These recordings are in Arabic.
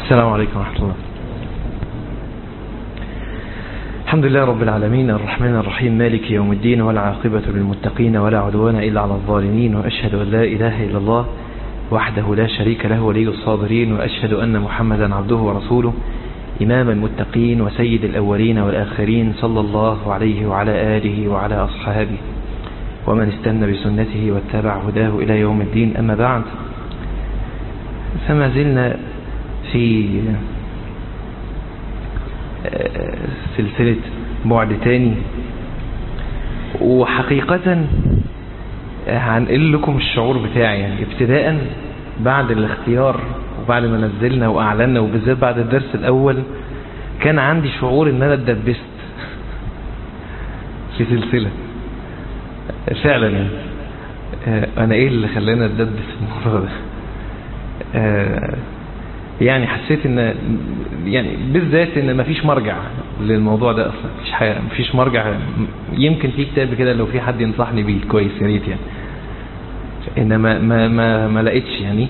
السلام عليكم ورحمة الله. الحمد لله رب العالمين الرحمن الرحيم مالك يوم الدين، ولا عاقبة للمتقين ولا عدوان إلا على الظالمين، وأشهد أن لا إله إلا الله وحده لا شريك له ولي الصابرين، وأشهد أن محمدا عبده ورسوله إمام المتقين وسيد الأولين والآخرين، صلى الله عليه وعلى آله وعلى أصحابه ومن استنى بسنته واتبع هداه إلى يوم الدين. أما بعد، فما زلنا في سلسلة بعد تاني، وحقيقة هنقل لكم الشعور بتاعي، يعني ابتداء بعد الاختيار وبعد ما نزلنا وأعلنا، وبالذات بعد الدرس الأول كان عندي شعور ان انا اتدبست في سلسلة فعلا. يعني انا ايه اللي خلاني اتدبس في الموضوع ده؟ يعني حسيت ان يعني بالذات ان مفيش مرجع للموضوع ده اصلا، مفيش حاجه، مفيش مرجع. يمكن في كتاب كده لو في حد ينصحني بيه كويس يا ريت يعني، انما ما لقيتش يعني.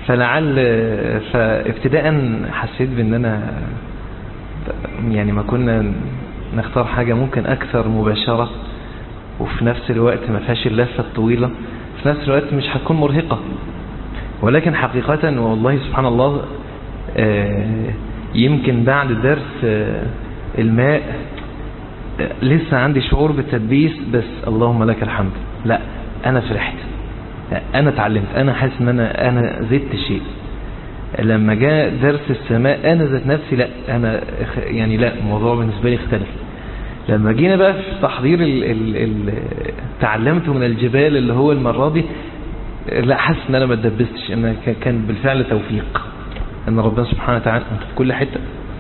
فابتداء حسيت بان انا يعني ما كنا نختار حاجه ممكن اكثر مباشره، وفي نفس الوقت ما فيهاش اللفه الطويله، في نفس الوقت مش هتكون مرهقه. ولكن حقيقه والله سبحان الله، يمكن بعد درس الماء لسه عندي شعور بالتدبيس، بس اللهم لك الحمد. لا انا فرحت، انا اتعلمت، انا حاسس ان انا زدت شيء. لما جاء درس السماء انا ذات نفسي لا انا يعني لا الموضوع بالنسبه لي اختلف. لما جينا بقى في تحضير تعلمت من الجبال اللي هو المره دي، لا حاسس ان انا ما اتدبستش، ان كان بالفعل توفيق ان ربنا سبحانه وتعالى في كل حته،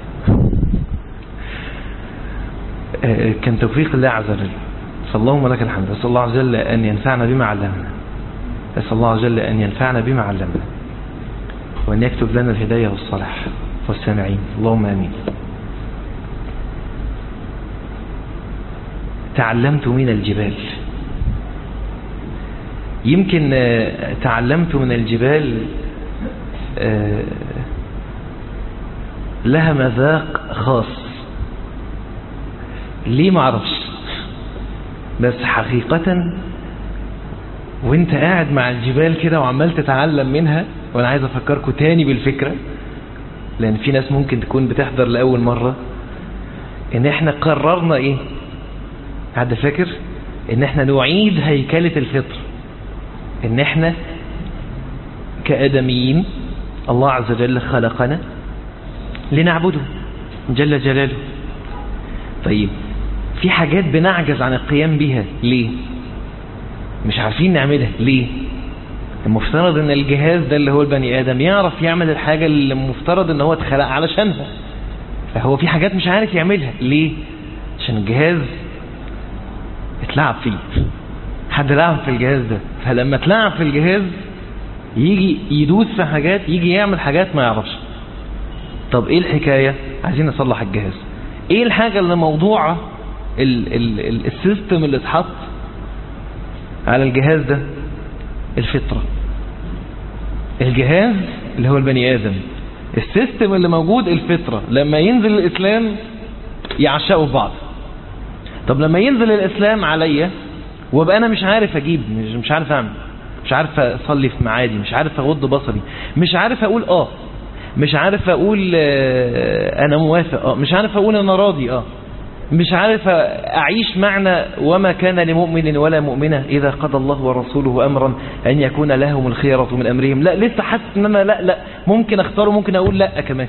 كان توفيق الله عز وجل. فاللهم لك الحمد. اسال الله عز وجل ان ينفعنا بما علمنا، اسال الله عز وجل ان ينفعنا بما علمنا، وان يكتب لنا الهدايه والصلاح والسامعين، اللهم امين. تعلمت من الجبال. يمكن تعلمت من الجبال لها مذاق خاص، ليه معرفش، بس حقيقة وانت قاعد مع الجبال كده وعمال تتعلم منها. وانا عايز افكركم تاني بالفكرة، لان في ناس ممكن تكون بتحضر لأول مرة، ان احنا قررنا ايه؟ حد فاكر؟ ان احنا نعيد هيكلة الفطر، ان احنا كآدميين الله عز وجل خلقنا لنعبده جل جلاله. طيب في حاجات بنعجز عن القيام بها، ليه؟ مش عارفين نعملها ليه؟ المفترض ان الجهاز ده اللي هو البني آدم يعرف يعمل الحاجة اللي المفترض ان هو اتخلق علشانها، فهو في حاجات مش عارف يعملها ليه؟ عشان الجهاز اتلعب فيه، حد لعب في الجهاز ده، فلما اتلعب في الجهاز يجي يدوس في حاجات، يجي يعمل حاجات ما يعرفش. طب ايه الحكاية؟ عايزين نصلح الجهاز. ايه الحاجة اللي موضوعة السيستم اللي اتحط على الجهاز ده؟ الفطرة. الجهاز اللي هو البني آدم، السيستم اللي موجود الفطرة. لما ينزل الإسلام يعشقوا بعض. طب لما ينزل الإسلام عليا وابقى أنا مش عارف أجيب، مش عارف أعمل، مش عارف أصلي في معادي، مش عارف أغض بصري، مش عارف أقول مش عارف أقول أنا موافق، مش عارف أقول أنا راضي، مش عارف أعيش معنى وما كان لمؤمن ولا مؤمنة إذا قضى الله ورسوله أمرا أن يكون لهم الخيرة من أمرهم. لا لسه حاسس إن أنا لا ممكن أختار وممكن أقول لا كمان.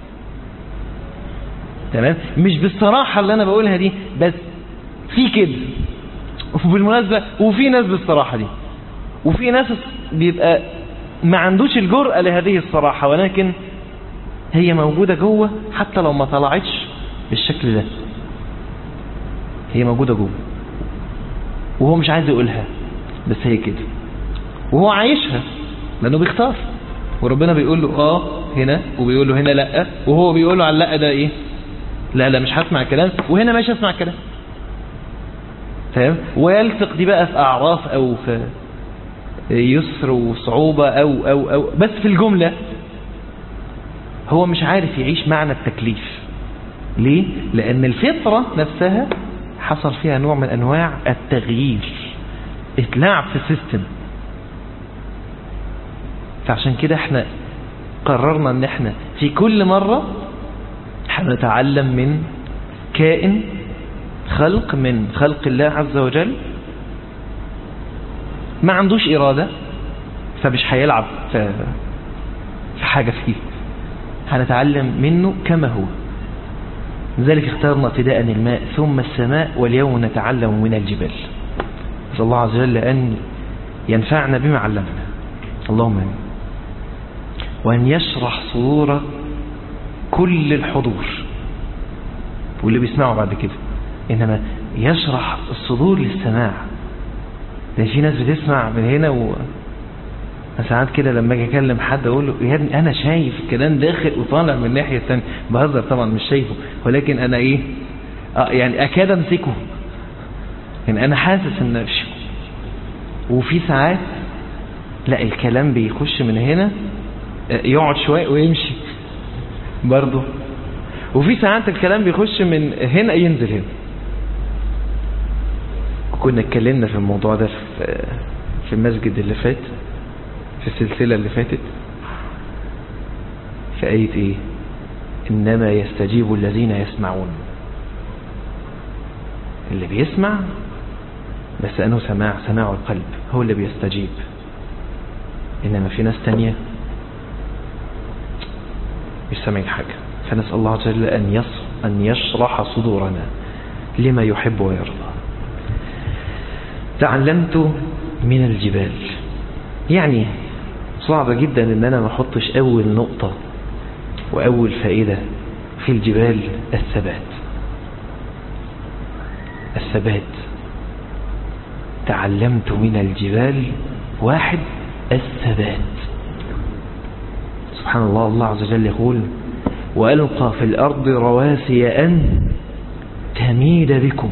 تمام؟ مش بالصراحة اللي أنا بقولها دي، بس في كده. وبالمناسبة وفي ناس بالصراحة دي، وفي ناس بيبقى ما عندوش الجرأة لهذه الصراحة، ولكن هي موجودة جوه حتى لو ما طلعتش بالشكل ده، هي موجودة جوه وهو مش عايز يقولها، بس هي كده وهو عايشها لأنه بيختار، وربنا بيقول له هنا وبيقول له هنا لا، وهو بيقول له على لا ده ايه؟ لا مش هسمع الكلام، وهنا ماشي اسمع الكلام. فاهم؟ ويلصق دي بقى في أعراف أو في يسر وصعوبة أو بس في الجملة هو مش عارف يعيش معنى التكليف. ليه؟ لأن الفطرة نفسها حصل فيها نوع من أنواع التغيير، اتلعب في السيستم. فعشان كده احنا قررنا ان احنا في كل مرة هنتعلم من كائن خلق من خلق الله عز وجل، ما عندوش إرادة، فمش هيلعب في حاجة فيه، هنتعلم منه كما هو. لذلك اختارنا ابتداء الماء ثم السماء، واليوم نتعلم من الجبال. نسأل الله عز وجل أن ينفعنا بما علمنا، اللهم آمين. وأن يشرح صدور كل الحضور واللي بيسمعوا بعد كده، إنما يشرح الصدور للسماع. لأن في ناس بتسمع من هنا ساعات كده لما اجي اكلم حد اقول له يا ابني انا شايف الكلام داخل وطالع من الناحيه الثانيه، بهزر طبعا مش شايفه، ولكن انا ايه يعني اكاد امسكه، يعني انا حاسس ان وفي ساعات لا الكلام بيخش من هنا يقعد شويه ويمشي برضه، وفي ساعات الكلام بيخش من هنا ينزل هنا. كنا اتكلمنا في الموضوع ده في المسجد اللي فات، في السلسلة اللي فاتت، في آية ايه؟ إنما يستجيب الذين يسمعون. اللي بيسمع بس أنه سماع القلب هو اللي بيستجيب، إنما في ناس تانية مش سامعين حاجة. فنسأل الله عز وجل أن يشرح صدورنا لما يحب ويرضى. تعلمت من الجبال، يعني صعب جدا ان انا ما احطش اول نقطة واول فائدة في الجبال الثبات. تعلمت من الجبال، واحد الثبات. سبحان الله، الله عز وجل يقول وألقى في الأرض رواسي أن تميد بكم،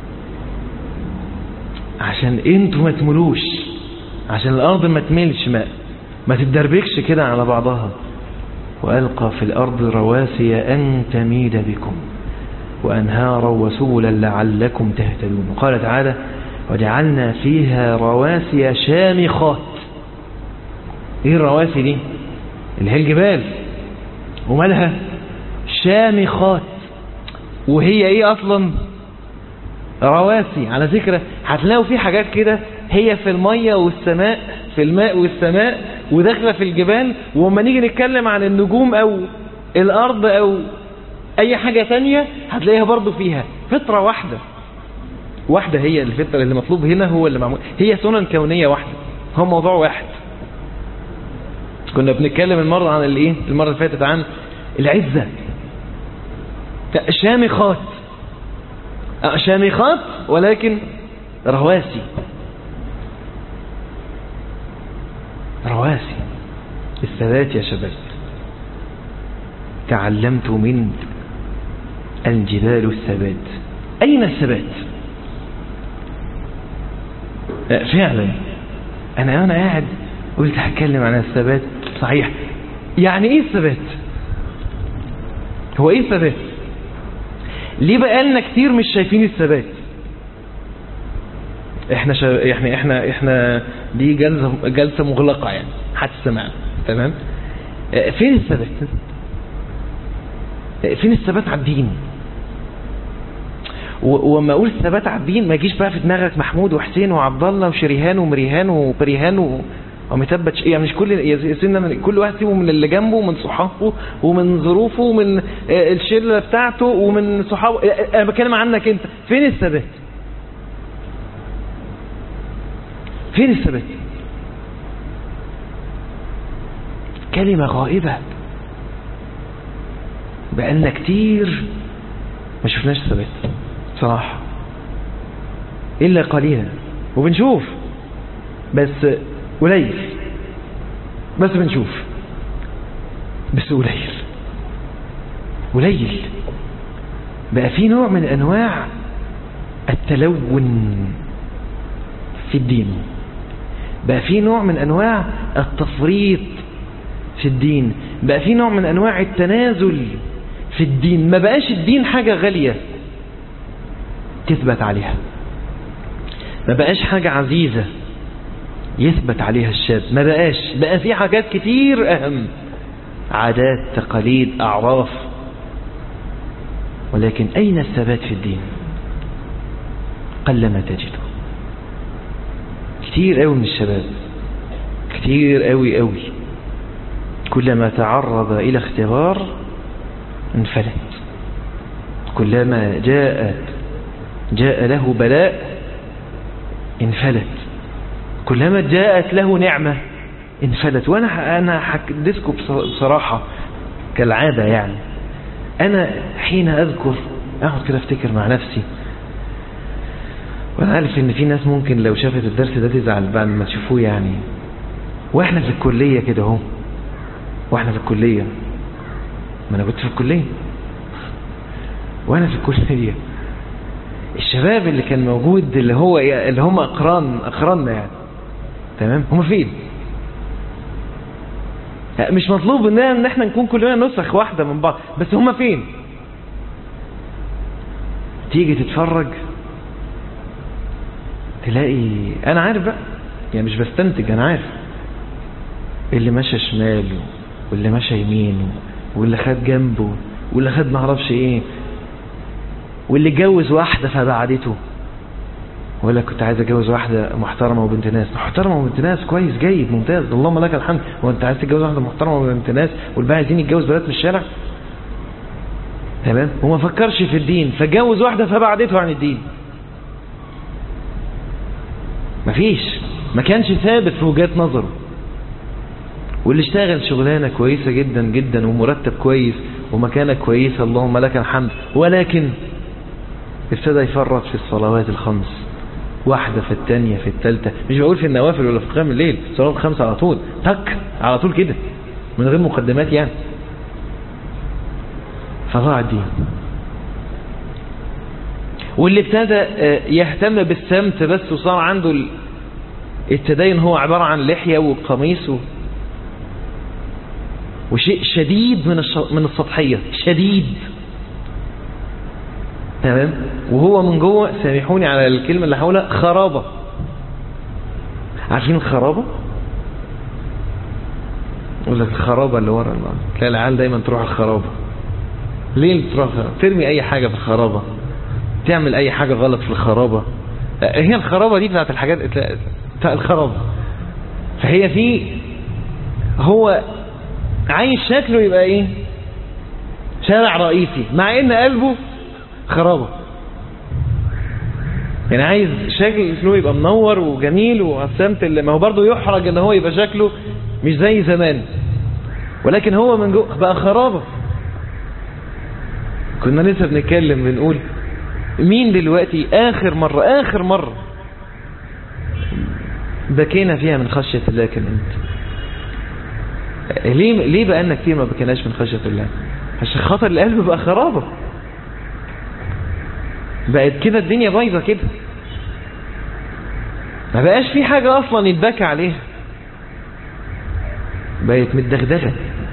عشان انتوا ما تملوش، عشان الأرض ما تملش، ما تتدربكش كده على بعضها. وألقى في الأرض رواسي أن تميد بكم وأنهارا وسبلا لعلكم تهتدون. قال تعالى وجعلنا فيها رواسي شامخات. ايه الرواسي دي؟ اللي هي الجبال، ومالها شامخات. وهي ايه اصلا؟ رواسي. على ذكر هتلاقوا في حاجات كده هي في المية والسماء، في الماء والسماء، وداخله في الجبال. وما نيجي نتكلم عن النجوم او الارض او اي حاجة تانية هتلاقيها برضو فيها فطرة واحدة هي الفطرة اللي مطلوب هنا، هو اللي معمول، هي سنن كونية واحدة، هو موضوع واحد. كنا بنتكلم المرة عن الايه، المرة اللي فاتت عن العزة. شامخات ولكن رواسي الثبات يا شباب. تعلمت من الجبال الثبات. أين الثبات؟ فعلا أنا قاعد قلت هتكلم عن الثبات. صحيح، يعني إيه الثبات؟ هو إيه الثبات؟ ليه بقالنا كتير مش شايفين الثبات؟ احنا دي جلسة مغلقة يعني حتى سمعنا، تمام؟ فين الثبات؟ فين الثبات على الدين؟ وما اقول الثبات على الدين ما يجيش بقى في دماغك محمود وحسين وعبد الله وشريهان ومريهان وبريهان ومثبت يعني مش كل واحد سيبه من اللي جنبه ومن صحابه ومن ظروفه ومن الشله بتاعته ومن صحابه. انا بتكلم عنك انت. فين الثبات؟ فين الثبات؟ كلمة غائبة بقالنا كتير ما شفناش ثبات صراحة، إلا قليلا. وبنشوف بس قليل، بس بنشوف بس قليل. بقى في نوع من أنواع التلون في الدين، بقى في نوع من أنواع التفريط في الدين، بقى في نوع من أنواع التنازل في الدين. ما بقاش الدين حاجة غالية تثبت عليها، ما بقاش حاجة عزيزة يثبت عليها الشاب، ما بقى في حاجات كتير أهم، عادات، تقاليد، أعراف. ولكن أين الثبات في الدين؟ قلما تجده. كتير قوي من الشباب، كتير قوي كلما تعرض إلى اختبار انفلت، كلما جاء له بلاء انفلت، كلما جاءت له نعمة انفلت. وأنا حدثكم بصراحة كالعادة، يعني أنا حين أذكر أقعد كده أفتكر مع نفسي، وأنا عارف إن في ناس ممكن لو شافت الدرس ده تزعل بعد ما تشوفوه، يعني وإحنا في الكلية كده اهو، وإحنا في الكلية، ما أنا كنت في الكلية، وأنا في الكلية الشباب اللي كان موجود اللي هم أقراننا يعني، تمام، هم فين؟ مش مطلوب ان احنا نكون كلنا نسخ واحدة من بعض، بس هم فين؟ تيجي تتفرج تلاقي، انا عارف بقى يعني، مش بستنتج، انا عارف اللي ماشى شمال واللي ماشى يمين واللي خد جنبه واللي خد معرفش ايه، واللي اتجوز واحدة فبعدته، ولا كنت عايز اتجوز واحدة محترمة وبنت ناس. محترمة وبنت ناس كويس، جيد، ممتاز، اللهم لك الحمد. وانت عايز تتجوز واحدة محترمة وبنت ناس والباقي عايزين يتجوز بنات من الشارع؟ تمام. وما فكرش في الدين فجوز واحدة فبعدته عن الدين. مفيش، ما كانش ثابت في وجهات نظره. واللي اشتغل شغلانة كويسة جدا جدا ومرتب كويس ومكانة كويسة اللهم لك الحمد، ولكن ابتدى يفرط في الصلوات الخمس، واحدة في الثانية في الثالثة، مش بقول في النوافل ولا في قيام الليل، صلوات خمسة على طول، تك على طول كده من غير مقدمات يعني. فضاع الدين. واللي ابتدى يهتم بالسمت بس وصار عنده التدين هو عبارة عن لحية وقميص وشيء شديد من السطحية، شديد، تمام، وهو من جوه، سامحوني على الكلمة اللي حولها، خرابة. عارفين الخرابة؟ يقول لك الخرابة اللي ورا الله، تلاقي العيال دايما تروح الخرابة. ليه تروح؟ ترمي اي حاجة في الخرابة، تعمل اي حاجة غلط في الخرابة. هي الخرابة دي بتاعت الحاجات بتاع الخرابة. فهي هو عايز شكله يبقى ايه؟ شارع رئيسي، مع ان قلبه خرابة. يعني عايز شكله يبقى منور وجميل وعسامت، ما هو برضه يحرج ان هو يبقى شكله مش زي زمان، ولكن هو من جوه بقى خرابة. كنا لسه بنتكلم بنقول مين دلوقتي آخر مرة بكينا فيها من خشية الله كان انت؟ ليه بقالنا كتير ما بكيناش من خشية الله؟ عشان خاطر القلب بقى خرابة، بقت كده الدنيا بايظة كده، ما بقاش في حاجة اصلا يتبكى عليها، بقت متدغدغة.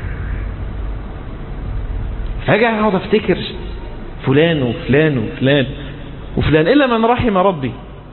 فاجي اقعد افتكر فلان وفلان وفلان وفلان الا من رحم ربي،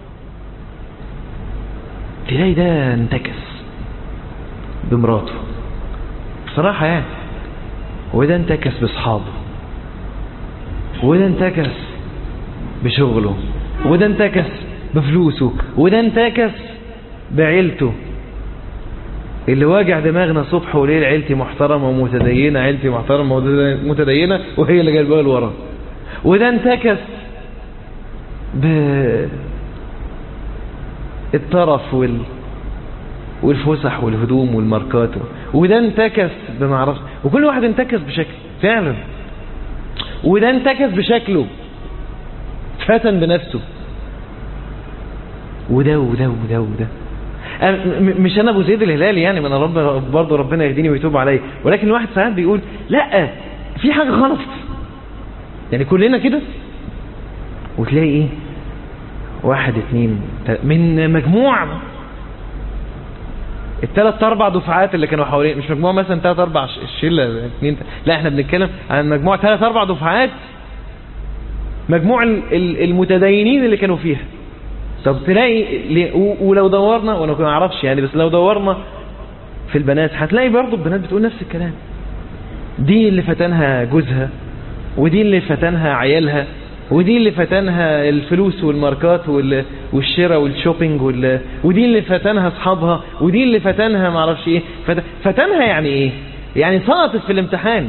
تلاقي ده انتكس بمراته بصراحة يعني، وده انتكس باصحابه، وده انتكس بشغله، وده انتكس بفلوسه، وده انتكس بعيلته. اللي واجع دماغنا صبح وليل عيلتي محترمة ومتدينة، عيلتي محترمة ومتدينة، وهي اللي جايبها لورا. وده انتكس بالطرف والفسح والهدوم والماركات، وده انتكس بمعرفة، وكل واحد انتكس بشكل فعلا. وده انتكس بشكله، فتن بنفسه، وده وده وده وده. مش انا ابو زيد الهلالي يعني، من رب برضه ربنا يهديني ويتوب علي، ولكن الواحد ساعات بيقول لا في حاجة غلط، يعني كلنا كده. وتلاقي ايه؟ واحد اتنين من مجموعة الثلاث اربع دفعات اللي كانوا حوالين، مش مجموعه مثلا 3 4 شله 2، لا احنا بنتكلم عن مجموعه 3 4 دفعات، مجموع المتدينين اللي كانوا فيها. طب تلاقي ولو دورنا، وانا ما اعرفش يعني، بس لو دورنا في البنات هتلاقي برضه البنات بتقول نفس الكلام. دي اللي فتنها جوزها، ودي اللي فتنها عيالها، ودي اللي فتنها الفلوس والماركات والشراء والشوبينج، ودي اللي فتنها اصحابها، ودي اللي فتنها ما اعرفش ايه. فتنها يعني ايه؟ يعني سقطت في الامتحان.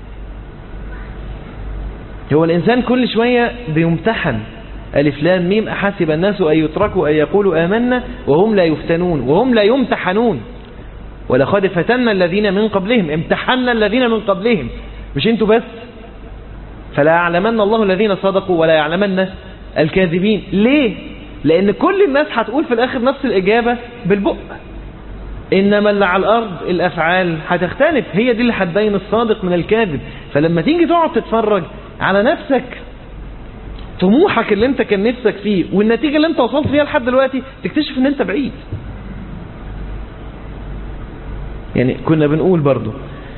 هو الانسان كل شوية بيمتحن. ألف لام ميم أحسب الناس أن يتركوا أن يقولوا آمنا وهم لا يفتنون وهم لا يمتحنون ولقد فتنا الذين من قبلهم. امتحنا الذين من قبلهم، مش انتوا بس. فلا يعلمن الله الذين صدقوا ولا يعلمن الكاذبين. ليه؟ لأن كل الناس هتقول في الآخر نفس الإجابة بالبق، إنما اللي على الأرض الأفعال هتختلف، هي دي اللي هتبين الصادق من الكاذب. فلما تيجي تقعد تتفرج على نفسك، طموحك اللي انت كان نفسك فيه والنتيجة اللي انت وصلت فيها لحد دلوقتي، تكتشف ان انت بعيد. يعني كنا بنقول برضو،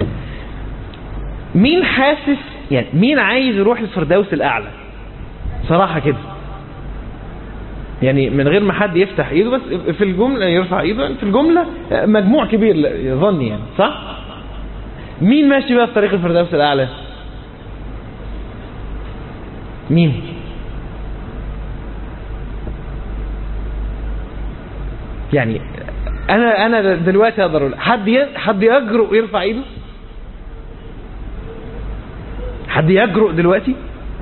مين حاسس يعني مين عايز يروح للفردوس الأعلى صراحة كده؟ يعني من غير ما حد يفتح ايده، بس في الجملة يرفع ايده، في الجملة مجموع كبير يظن يعني، صح؟ مين ماشي بقى في طريق الفردوس الأعلى؟ مين؟ يعني انا دلوقتي اقدر اقول حد يجرؤ يرفع ايده؟ حد يجرؤ دلوقتي؟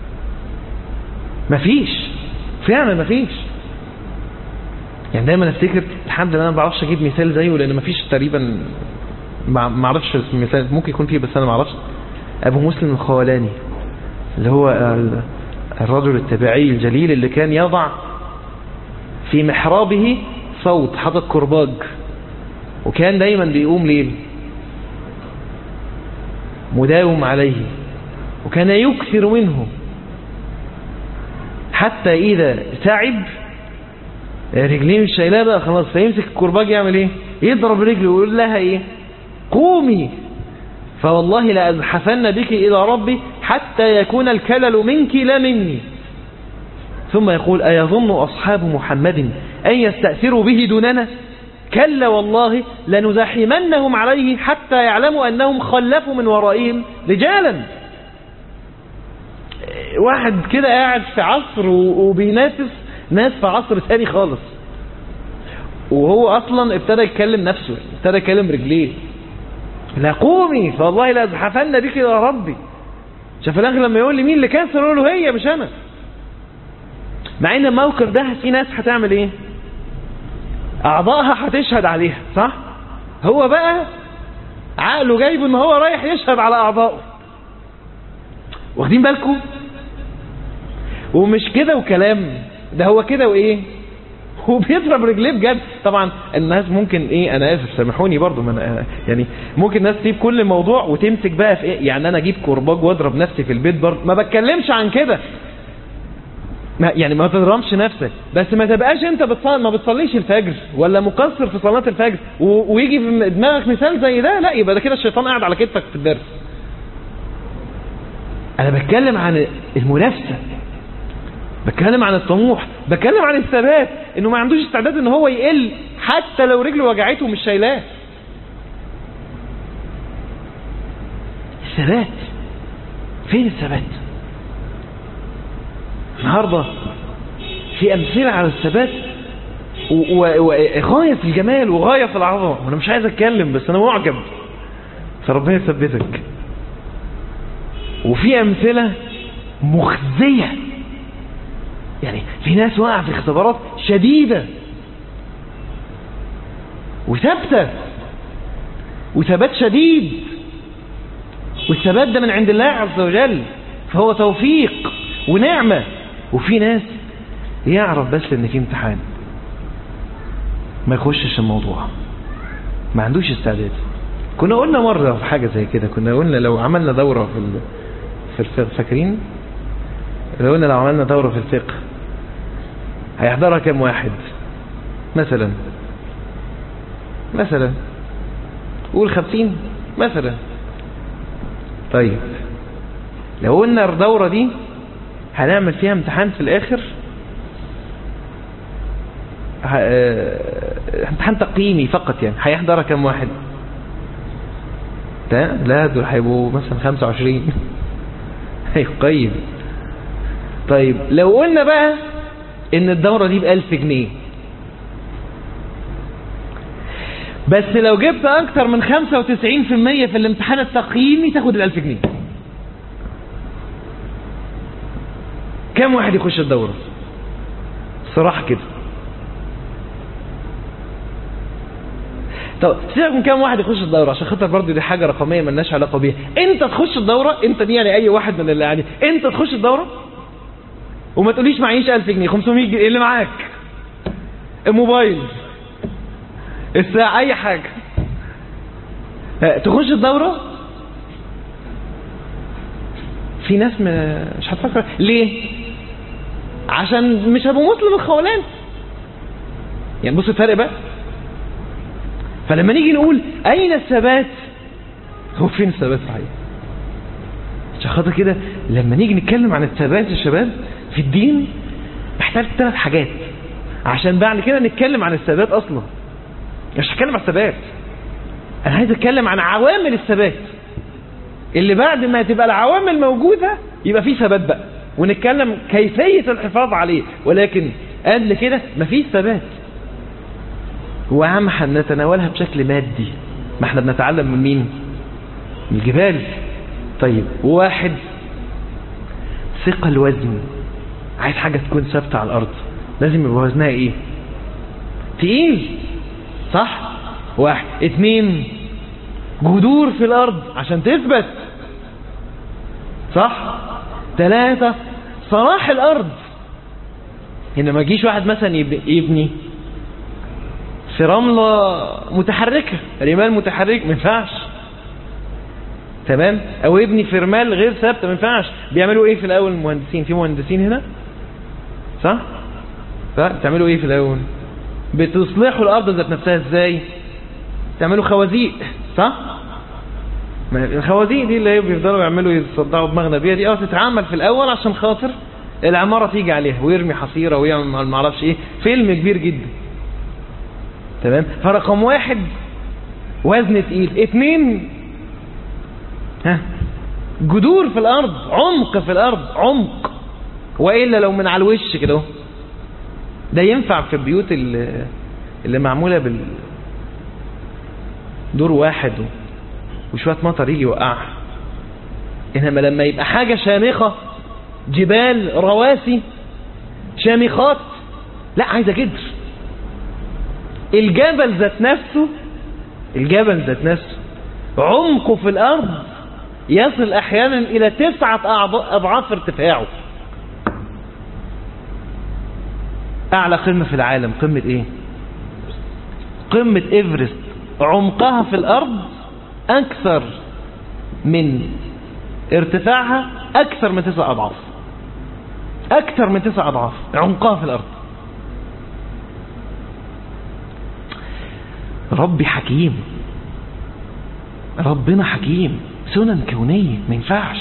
مفيش، فعلا مفيش. يعني دايما افتكر، الحمد لله انا ما بعرفش اجيب مثال زيه، لان مفيش تقريبا، ما اعرفش مثال، ممكن يكون فيه بس انا ما اعرفش. ابو مسلم الخولاني اللي هو الرجل التابعي الجليل اللي كان يضع في محرابه صوت، حاطط كرباج، وكان دايما بيقوم ليل مداوم عليه، وكان يكثر منه حتى إذا تعب رجليه مش شايلاه بقى خلاص، فيمسك الكرباج يعمل ايه؟ يضرب رجله ويقول لها ايه؟ قومي فوالله لأزحفن بك إلى ربي حتى يكون الكلل منك لا مني. ثم يقول أيظن أصحاب محمد أن يستأثروا به دوننا؟ كلا والله لنزاحمنهم عليه حتى يعلموا أنهم خلفوا من ورائهم رجالا. واحد كده قاعد في عصر وبينافس ناس في عصر ثاني خالص، وهو أصلا ابتدى يتكلم نفسه، ابتدى يتكلم رجليه. لا قومي فوالله لأزحفن بك إلى ربي. شاف الآخر لما يقول لي مين اللي كانسر، يقول له هي مش أنا. مع ان الموقف ده في ناس هتعمل ايه؟ اعضائها هتشهد عليها، صح؟ هو بقى عقله جايبه ان هو رايح يشهد على اعضائه. واخدين بالكم؟ ومش كده وكلام، ده هو كده وايه؟ وبيضرب رجليه بجد. طبعا الناس ممكن ايه، انا اسف سامحوني برضو، يعني ممكن الناس تسيب كل الموضوع وتمسك بقى في ايه، يعني انا اجيب كرباج واضرب نفسي في البيت برضو. ما بتكلمش عن كده، يعني ما تضرمش نفسك، بس ما تبقاش انت ما بتصليش الفجر ولا مقصر في صلاة الفجر ويجي في دماغك مثال زي ده، لا يبقى ده كده الشيطان قاعد على كتفك في الدرس. انا بتكلم عن المنافسة، بتكلم عن الطموح، بتكلم عن الثبات، انه ما عندوش استعداد ان هو يقل حتى لو رجله وجعته ومش شايلاه. الثبات، فين الثبات؟ النهاردة في أمثلة على الثبات وغاية في الجمال وغاية في العظمة. أنا مش عايز أتكلم بس أنا معجب، فربنا يثبتك. وفي أمثلة مخزية، يعني في ناس واقع في اختبارات شديدة وثابتة وثبات شديد، والثبات ده من عند الله عز وجل، فهو توفيق ونعمة. وفي ناس يعرف بس ان في امتحان ما يخشش الموضوع، ما عندوش استعداد. كنا قلنا مرة في حاجة زي كده، كنا قلنا لو عملنا دورة في الفقه، فاكرين؟ لو قلنا لو عملنا دورة في الفقه هيحضرها كم واحد مثلا؟ مثلا، قول 50 مثلا. طيب لو قلنا الدورة دي هنعمل فيها امتحان في الاخر، امتحان تقييمي فقط، يعني هيحضر كم واحد؟ لا دول هيبقوا مثلا 25 هيقيم. طيب لو قلنا بقى ان الدورة دي ب1000 جنيه، بس لو جبت اكتر من 95% في الامتحان التقييمي تاخد 1000 جنيه، كم واحد يخش الدورة صراحة كده؟ طب سيبك من كم واحد يخش الدورة، عشان خاطر برضه دي حاجة رقمية ملناش علاقة بيها. انت تخش الدورة، انت دي يعني اي واحد من اللي يعني، انت تخش الدورة وما تقوليش معيش 1000 جنيه 500 جنيه اللي معاك، الموبايل، الساعة، اي حاجة، تخش الدورة. في ناس مش هتفكر ليه؟ عشان مش هبقوا مسلم الخولان. يعني بص الفرق بقى. فلما نيجي نقول اين الثبات، هو فين الثبات صحيح؟ عشان خاطر كده لما نيجي نتكلم عن الثبات يا شباب في الدين محتاج 3 حاجات عشان بعد كده نتكلم عن الثبات. اصلا مش هتكلم عن الثبات، انا عايز اتكلم عن عوامل الثبات اللي بعد ما تبقى العوامل موجودة يبقى فيه ثبات بقى، ونتكلم كيفية الحفاظ عليه. ولكن قبل كده مفيش ثبات. وعم هنتناولها بشكل مادي، ما احنا بنتعلم من مين؟ من الجبال. طيب واحد، ثقل وزن، عايز حاجة تكون ثابتة على الأرض، لازم يبقى وزنها ايه؟ تقيل، صح؟ واحد. 2، جذور في الأرض عشان تثبت، صح؟ 3، صلاح الأرض. هنا ما يجيش واحد مثلا يبني في رملة متحركة، رمال متحرك، ما ينفعش، تمام؟ او يبني في رمال غير ثابته، ما ينفعش. بيعملوا ايه في الاول المهندسين؟ في مهندسين هنا صح؟ بتعملوا ايه في الاول؟ بتصلحوا الارض ذات نفسها ازاي؟ تعملوا خوازيق، صح؟ الخوازيق دي اللي بيفضلوا يعملوا يصدعوا دماغنا بيها دي، تتعمل في الاول عشان خاطر العمارة تيجي عليها، ويرمي حصيرة ويعمل ما اعرفش ايه، فيلم كبير جدا، تمام؟ فرقم 1 وزن تقيل. 2 جذور في الارض، عمق في الارض، عمق. والا لو من على الوش كده، ده ينفع في البيوت اللي معمولة دور واحد وشوية مطر يجي يوقعها. انما لما يبقى حاجة شامخة، جبال، رواسي، شامخات، لا عايزة جدر. الجبل ذات نفسه عمقه في الارض يصل احيانا الى 9 اضعاف ارتفاعه. اعلى قمة في العالم قمة ايه؟ قمة ايفرست، عمقها في الارض اكثر من ارتفاعها، اكثر من 9 اضعاف، اكثر من 9 اضعاف عمقها في الارض. ربي حكيم، ربنا حكيم، سنن كونية ما ينفعش.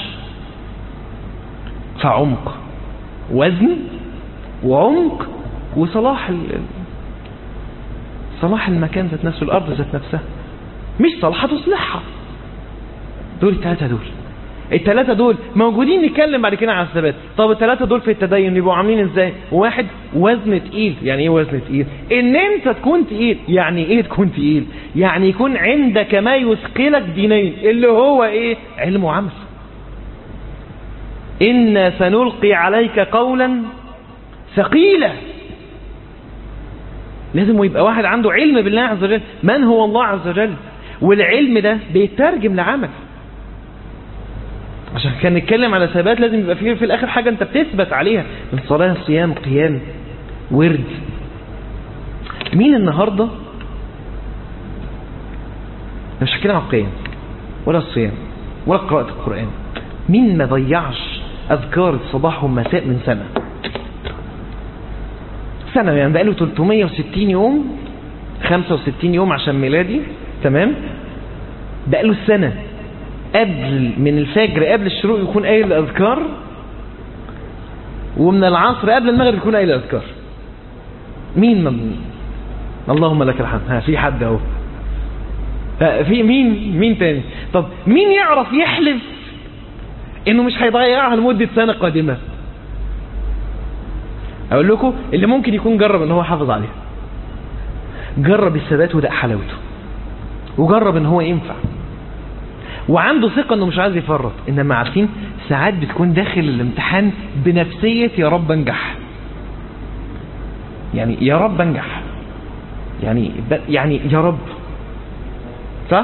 فعمق، وزن، وعمق، وصلاح صلاح المكان ذات نفسه، الأرض ذات نفسها، مش صلاح تصلحها. دول الثلاثة دول موجودين. نتكلم بعد كده عن الثبات. طب الثلاثة دول في التدين يبقوا عاملين ازاي؟ 1 وزن تقيل. يعني ايه وزن تقيل؟ ان انت تكون تقيل. يعني ايه تكون تقيل؟ يعني يكون عندك ما يثقلك دينيا، اللي هو ايه؟ علم وعمل. إنا سنلقي عليك قولا ثقيلا. لازم يبقى واحد عنده علم بالله عز وجل، من هو الله عز وجل، والعلم ده بيترجم لعمل. عشان كان نتكلم على ثبات لازم يبقى فيه في الآخر حاجة أنت بتثبت عليها، من صلاة، صيام، قيام، ورد. مين النهاردة مش هتكلم عن القيام ولا الصيام ولا قراءة القرآن، مين ما ضيعش أذكار الصباح والمساء من سنة يعني بقاله 360 يوم 65 يوم عشان ميلادي، تمام، بقاله السنة قبل من الفجر قبل الشروق يكون قايل الأذكار، ومن العصر قبل المغرب يكون قايل الأذكار. مين من اللهم لك الحمد؟ في حد اهو. في مين تاني؟ طب مين يعرف يحلف انه مش هيضيعها لمدة سنة قادمة؟ اقول لكم اللي ممكن يكون جرب ان هو حافظ عليها، جرب الثبات وده حلاوته، وجرب ان هو ينفع، وعنده ثقة انه مش عايز يفرط. انما عارفين ساعات بتكون داخل الامتحان بنفسية يا رب انجح، يعني يا رب انجح، يعني يا رب، صح؟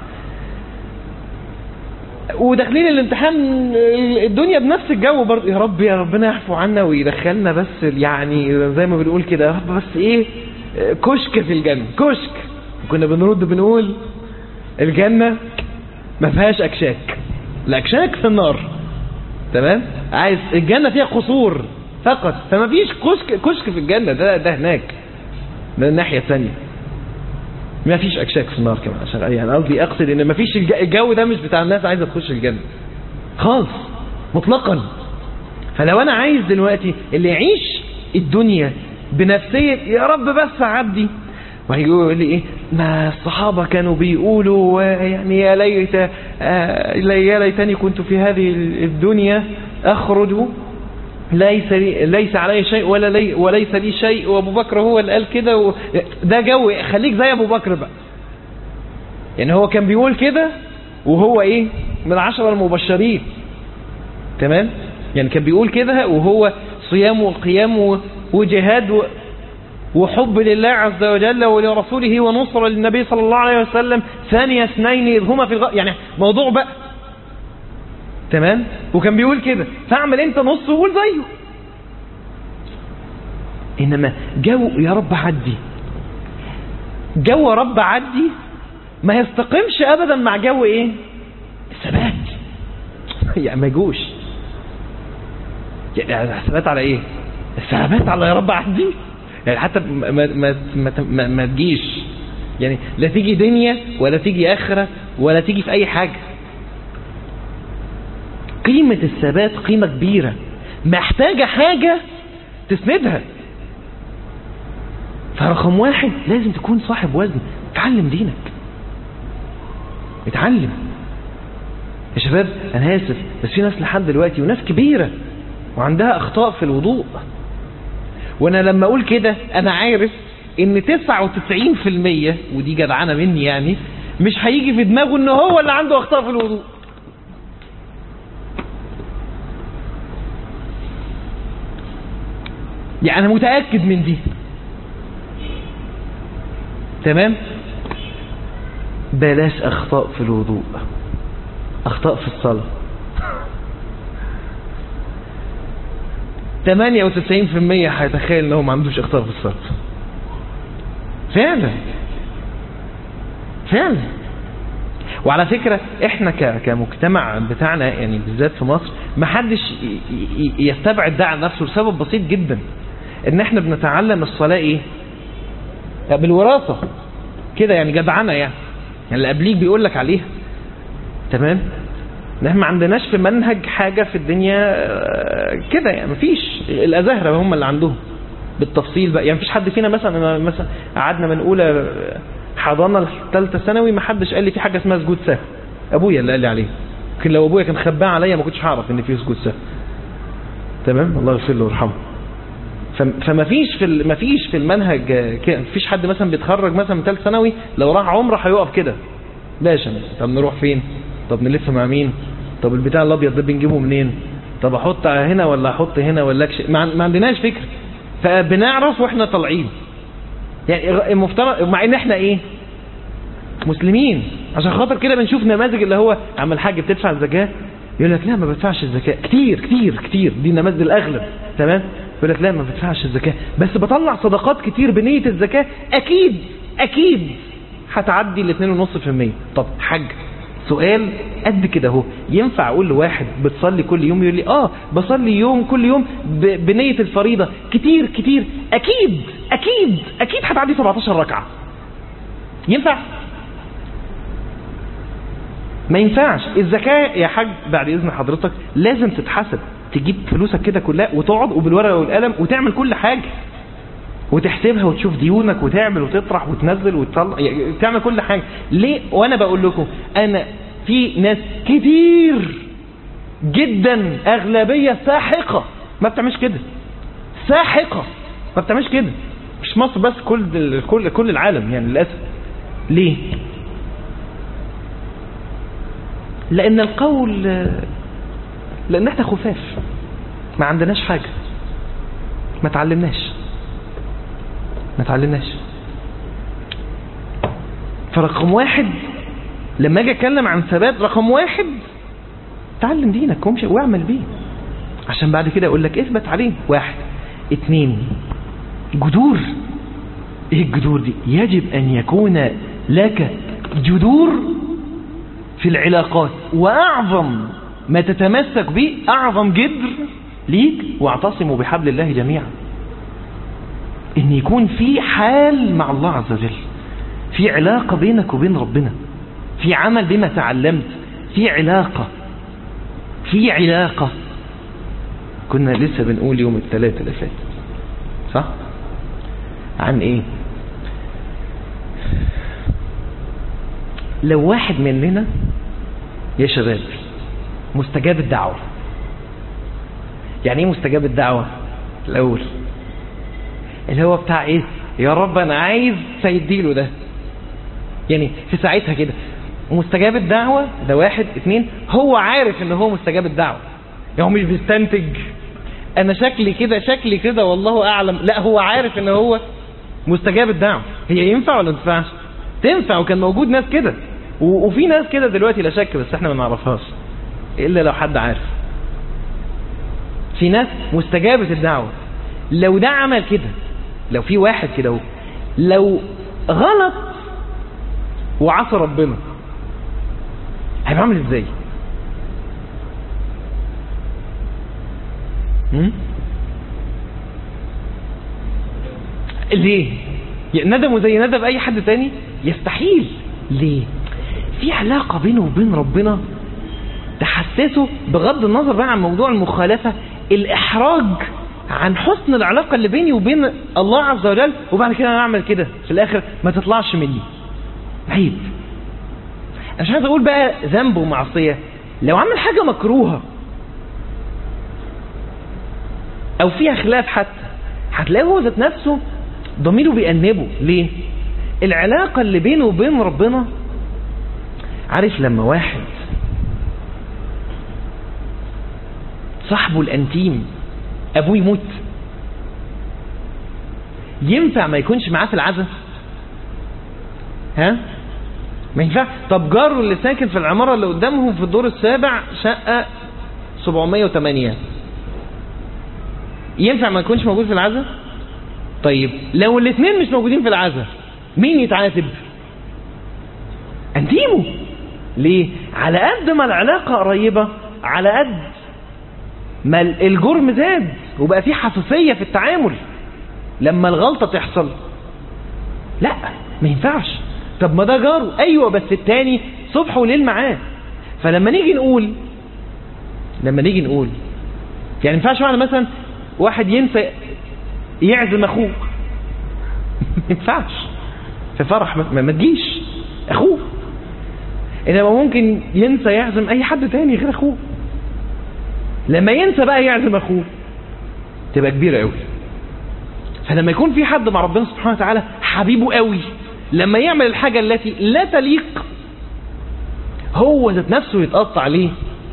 وداخلين الامتحان الدنيا بنفس الجو برضه، يا رب يا ربنا يعفو عنا ويدخلنا، بس يعني زي ما بنقول كده يا رب، بس ايه، كشك في الجنة، كشك. كنا بنرد بنقول الجنة ما فيهاش اكشاك، الاكشاك في النار، تمام؟ عايز الجنة فيها قصور فقط، فما فيش كشك في الجنة، ده هناك، ده الناحية الثانية، ما فيش اكشاك في النار كمان، عشان يعني قصدي اقصد ان ما فيش الجو ده مش بتاع الناس عايزة تخش الجنة خالص مطلقا. فلو انا عايز دلوقتي اللي يعيش الدنيا بنفسية يا رب بس عدي، وهيجي يقول لي ايه، ما الصحابة كانوا بيقولوا يعني يا ليتني كنت في هذه الدنيا اخرج ليس علي شيء وليس لي شيء، وابو بكر هو اللي قال كده، ده جو، خليك زي ابو بكر بقى. يعني هو كان بيقول كده وهو ايه، من 10 المبشرين، تمام؟ يعني كان بيقول كده وهو صيام وقيام وجهاد وحب لله عز وجل ولرسوله ونصر للنبي صلى الله عليه وسلم، ثاني اثنين إذ هما في يعني موضوع بقى، تمام؟ وكان بيقول كده، فاعمل انت نص وقول زيه. انما جو يا رب عدي، جو رب عدي ما يستقيمش ابدا مع جو ايه، الثبات. يعني ما يجوش، يعني الثبات على ايه، الثبات على يا رب عدي، يعني حتى ما تجيش، يعني لا تيجي دنيا ولا تيجي اخره ولا تيجي في اي حاجه. قيمة الثبات قيمة كبيرة، محتاجة حاجة تسندها. فرقم 1 لازم تكون صاحب وزن، اتعلم دينك، اتعلم يا شباب. انا اسف بس في ناس لحد دلوقتي وناس كبيرة وعندها اخطاء في الوضوء، وانا لما اقول كده انا عارف ان 99% ودي جدعانة مني يعني مش هيجي في دماغه ان هو اللي عنده اخطاء في الوضوء. يعني انا متأكد من دي، تمام؟ بلاش اخطاء في الوضوء، اخطاء في الصلاة. 98% هيتخيل انه ما عندوش اخطاء في الصلاة، فعلا. وعلى فكرة احنا كمجتمع بتاعنا يعني بالذات في مصر ما حدش يستبعد ده عن نفسه لسبب بسيط جدا، ان احنا بنتعلم الصلاة ايه، بالوراثة كده، يعني جدعنا يعني اللي قبليك بيقول لك عليها، تمام؟ احنا ما عندناش في منهج حاجة في الدنيا كده، يعني مفيش، الازهرة هم اللي عندهم بالتفصيل بقى. يعني مفيش حد فينا مثلا قعدنا من اولى حضانة لثالثة ثانوي ما حدش قال لي في حاجة اسمها سجود سهو، ابويا اللي قال لي عليه، لكن لو ابويا كان خباه عليا ما كنتش هعرف ان في سجود سهو، تمام؟ الله يغفر له ويرحمه. فما فيش في المنهج كده، مفيش حد مثلا بيتخرج مثلا من ثالث ثانوي لو راح عمره هيقف كده، باشا طب نروح فين، طب نلف مع مين، طب البتاع الابيض ده بنجيبه منين، طب احط هنا ولا احط هنا ولا ما عندناش فكره. فبنعرف واحنا طالعين، يعني المفترض مع ان احنا ايه، مسلمين، عشان خاطر كده بنشوف نماذج اللي هو عم الحاج بتدفع الزكاه، يقول لك لا ما بدفعش الزكاه، كتير دي نماذج الاغلب، تمام؟ يقول لك لا ما بدفعش الزكاه بس بطلع صدقات كتير بنيه الزكاه، اكيد هتعدي ال 2.5%. طب حاج سؤال قد كده اهو، ينفع اقول لواحد بتصلي كل يوم يقول لي بصلي كل يوم بنيه الفريضه كتير، اكيد هتعدي 17 ركعه، ينفع؟ ما ينفعش. الزكاة يا حاج بعد إذن حضرتك لازم تتحسب، تجيب فلوسك كده كلها وتقعد وبالورقة والقلم وتعمل كل حاجة وتحسبها وتشوف ديونك وتعمل وتطرح وتنزل وتطلع، يعني تعمل كل حاجة. ليه؟ وأنا بقول لكم أنا في ناس كتير جدا أغلبية ساحقة ما بتعملش كده، ساحقة ما بتعملش كده، مش مصر بس، كل العالم يعني للأسف. ليه؟ لأن القول، لأن احنا خفاف، ما عندناش حاجة، ما تعلمناش. فرقم واحد لما اجي اتكلم عن ثبات، رقم واحد تعلم دينك وامشي واعمل بيه، عشان بعد كده اقول لك اثبت عليه. 1 2 جذور. ايه الجذور دي؟ يجب ان يكون لك جذور في العلاقات، واعظم ما تتمسك به، اعظم جذر ليك، واعتصموا بحبل الله جميعا، ان يكون في حال مع الله عز وجل، في علاقة بينك وبين ربنا، في عمل بما تعلمت، في علاقة. كنا لسه بنقول يوم الثلاثاء اللي فات، صح؟ عن ايه؟ لو واحد مننا يا شباب مستجاب الدعوة. يعني ايه مستجاب الدعوة؟ الاول اللي هو بتاع ايه؟ يا رب انا عايز سيديله ده، يعني في ساعتها كده مستجاب الدعوة ده. 1 2 هو عارف ان هو مستجاب الدعوة، يعني هو مش بيستنتج انا شكلي كده والله اعلم، لا هو عارف ان هو مستجاب الدعوة. هي ينفع ولا ما تنفعش؟ تنفع، وكان موجود ناس كده، وفي ناس كده دلوقتي لا شك، بس احنا ما نعرفهاش الا لو حد عارف. في ناس مستجابة الدعوة. لو ده عمل كده، لو في واحد كده لو غلط وعصى ربنا، هيبقى عامل ازاي؟ ليه؟ ندمه زي ندم اي حد تاني؟ يستحيل. ليه؟ في علاقة بينه وبين ربنا تحسسه، بغض النظر بقى عن موضوع المخالفة، الإحراج عن حسن العلاقة اللي بيني وبين الله عز وجل، وبعد كده أنا أعمل كده في الآخر ما تطلعش مني، عيب. أنا مش عايز أقول بقى ذنب ومعصية، لو عمل حاجة مكروهة أو فيها خلاف حتى، هتلاقيه هو ذات نفسه ضميره بيأنبه. ليه؟ العلاقة اللي بينه وبين ربنا، عارف لما واحد صاحبه الانتيم ابوه يموت، ينفع ما يكونش معاه في العزاء؟ ها؟ ما ينفع. طب جاره اللي ساكن في العمارة اللي قدامهم في الدور السابع شقة 708، ينفع ما يكونش موجود في العزاء؟ طيب لو الاثنين مش موجودين في العزاء، مين يتعاتب؟ انتيمه. ليه؟ على قد ما العلاقة قريبة، على قد ما الجرم زاد وبقى فيه حساسية في التعامل. لما الغلطة تحصل، لا ما ينفعش. طب ما ده جاره، ايوه، بس التاني صبح وليل معاه. فلما نيجي نقول يعني ما ينفعش مثلا واحد ينسى يعزم اخوه ما ينفعش في فرح، ما تجيش اخوه. انما ممكن ينسى يعزم اي حد تاني غير اخوه. لما ينسى بقى يعزم اخوه تبقى كبيرة قوي. فلما يكون في حد مع ربنا سبحانه وتعالى حبيبه قوي، لما يعمل الحاجة التي لا تليق، هو ذات نفسه يتقطع عليه،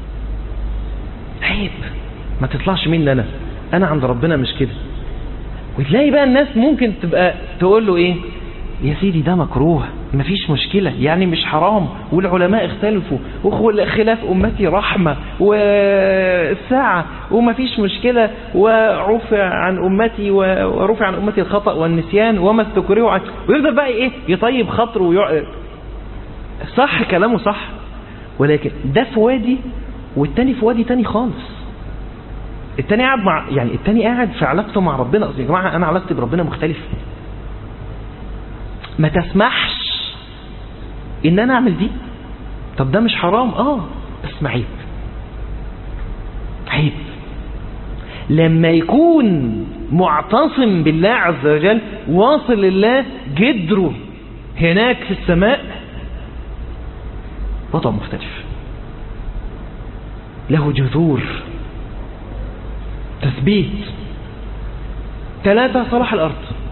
عيب، ما تطلعش مني انا عند ربنا مش كده. وتلاقي بقى الناس ممكن تبقى تقول له ايه؟ يا سيدي ده مكروه، مفيش مشكلة، يعني مش حرام، والعلماء اختلفوا، وخلاف أمتي رحمة، والساعة ومفيش مشكلة، ورفع عن أمتي الخطأ والنسيان وما استكرهوا عنه، ويفضل بقى ايه؟ يطيب خاطره صح، كلامه صح، ولكن ده في وادي والتاني في وادي تاني خالص. التاني قاعد في علاقته مع ربنا. يا جماعة أنا علاقتي بربنا مختلفة. ما تسمحش ان انا اعمل دي. طب ده مش حرام؟ بس عيب. عيب لما يكون معتصم بالله عز وجل، واصل لله، جدره هناك في السماء، وضع مختلف، له جذور، تثبيت. 3 صلاح الأرض.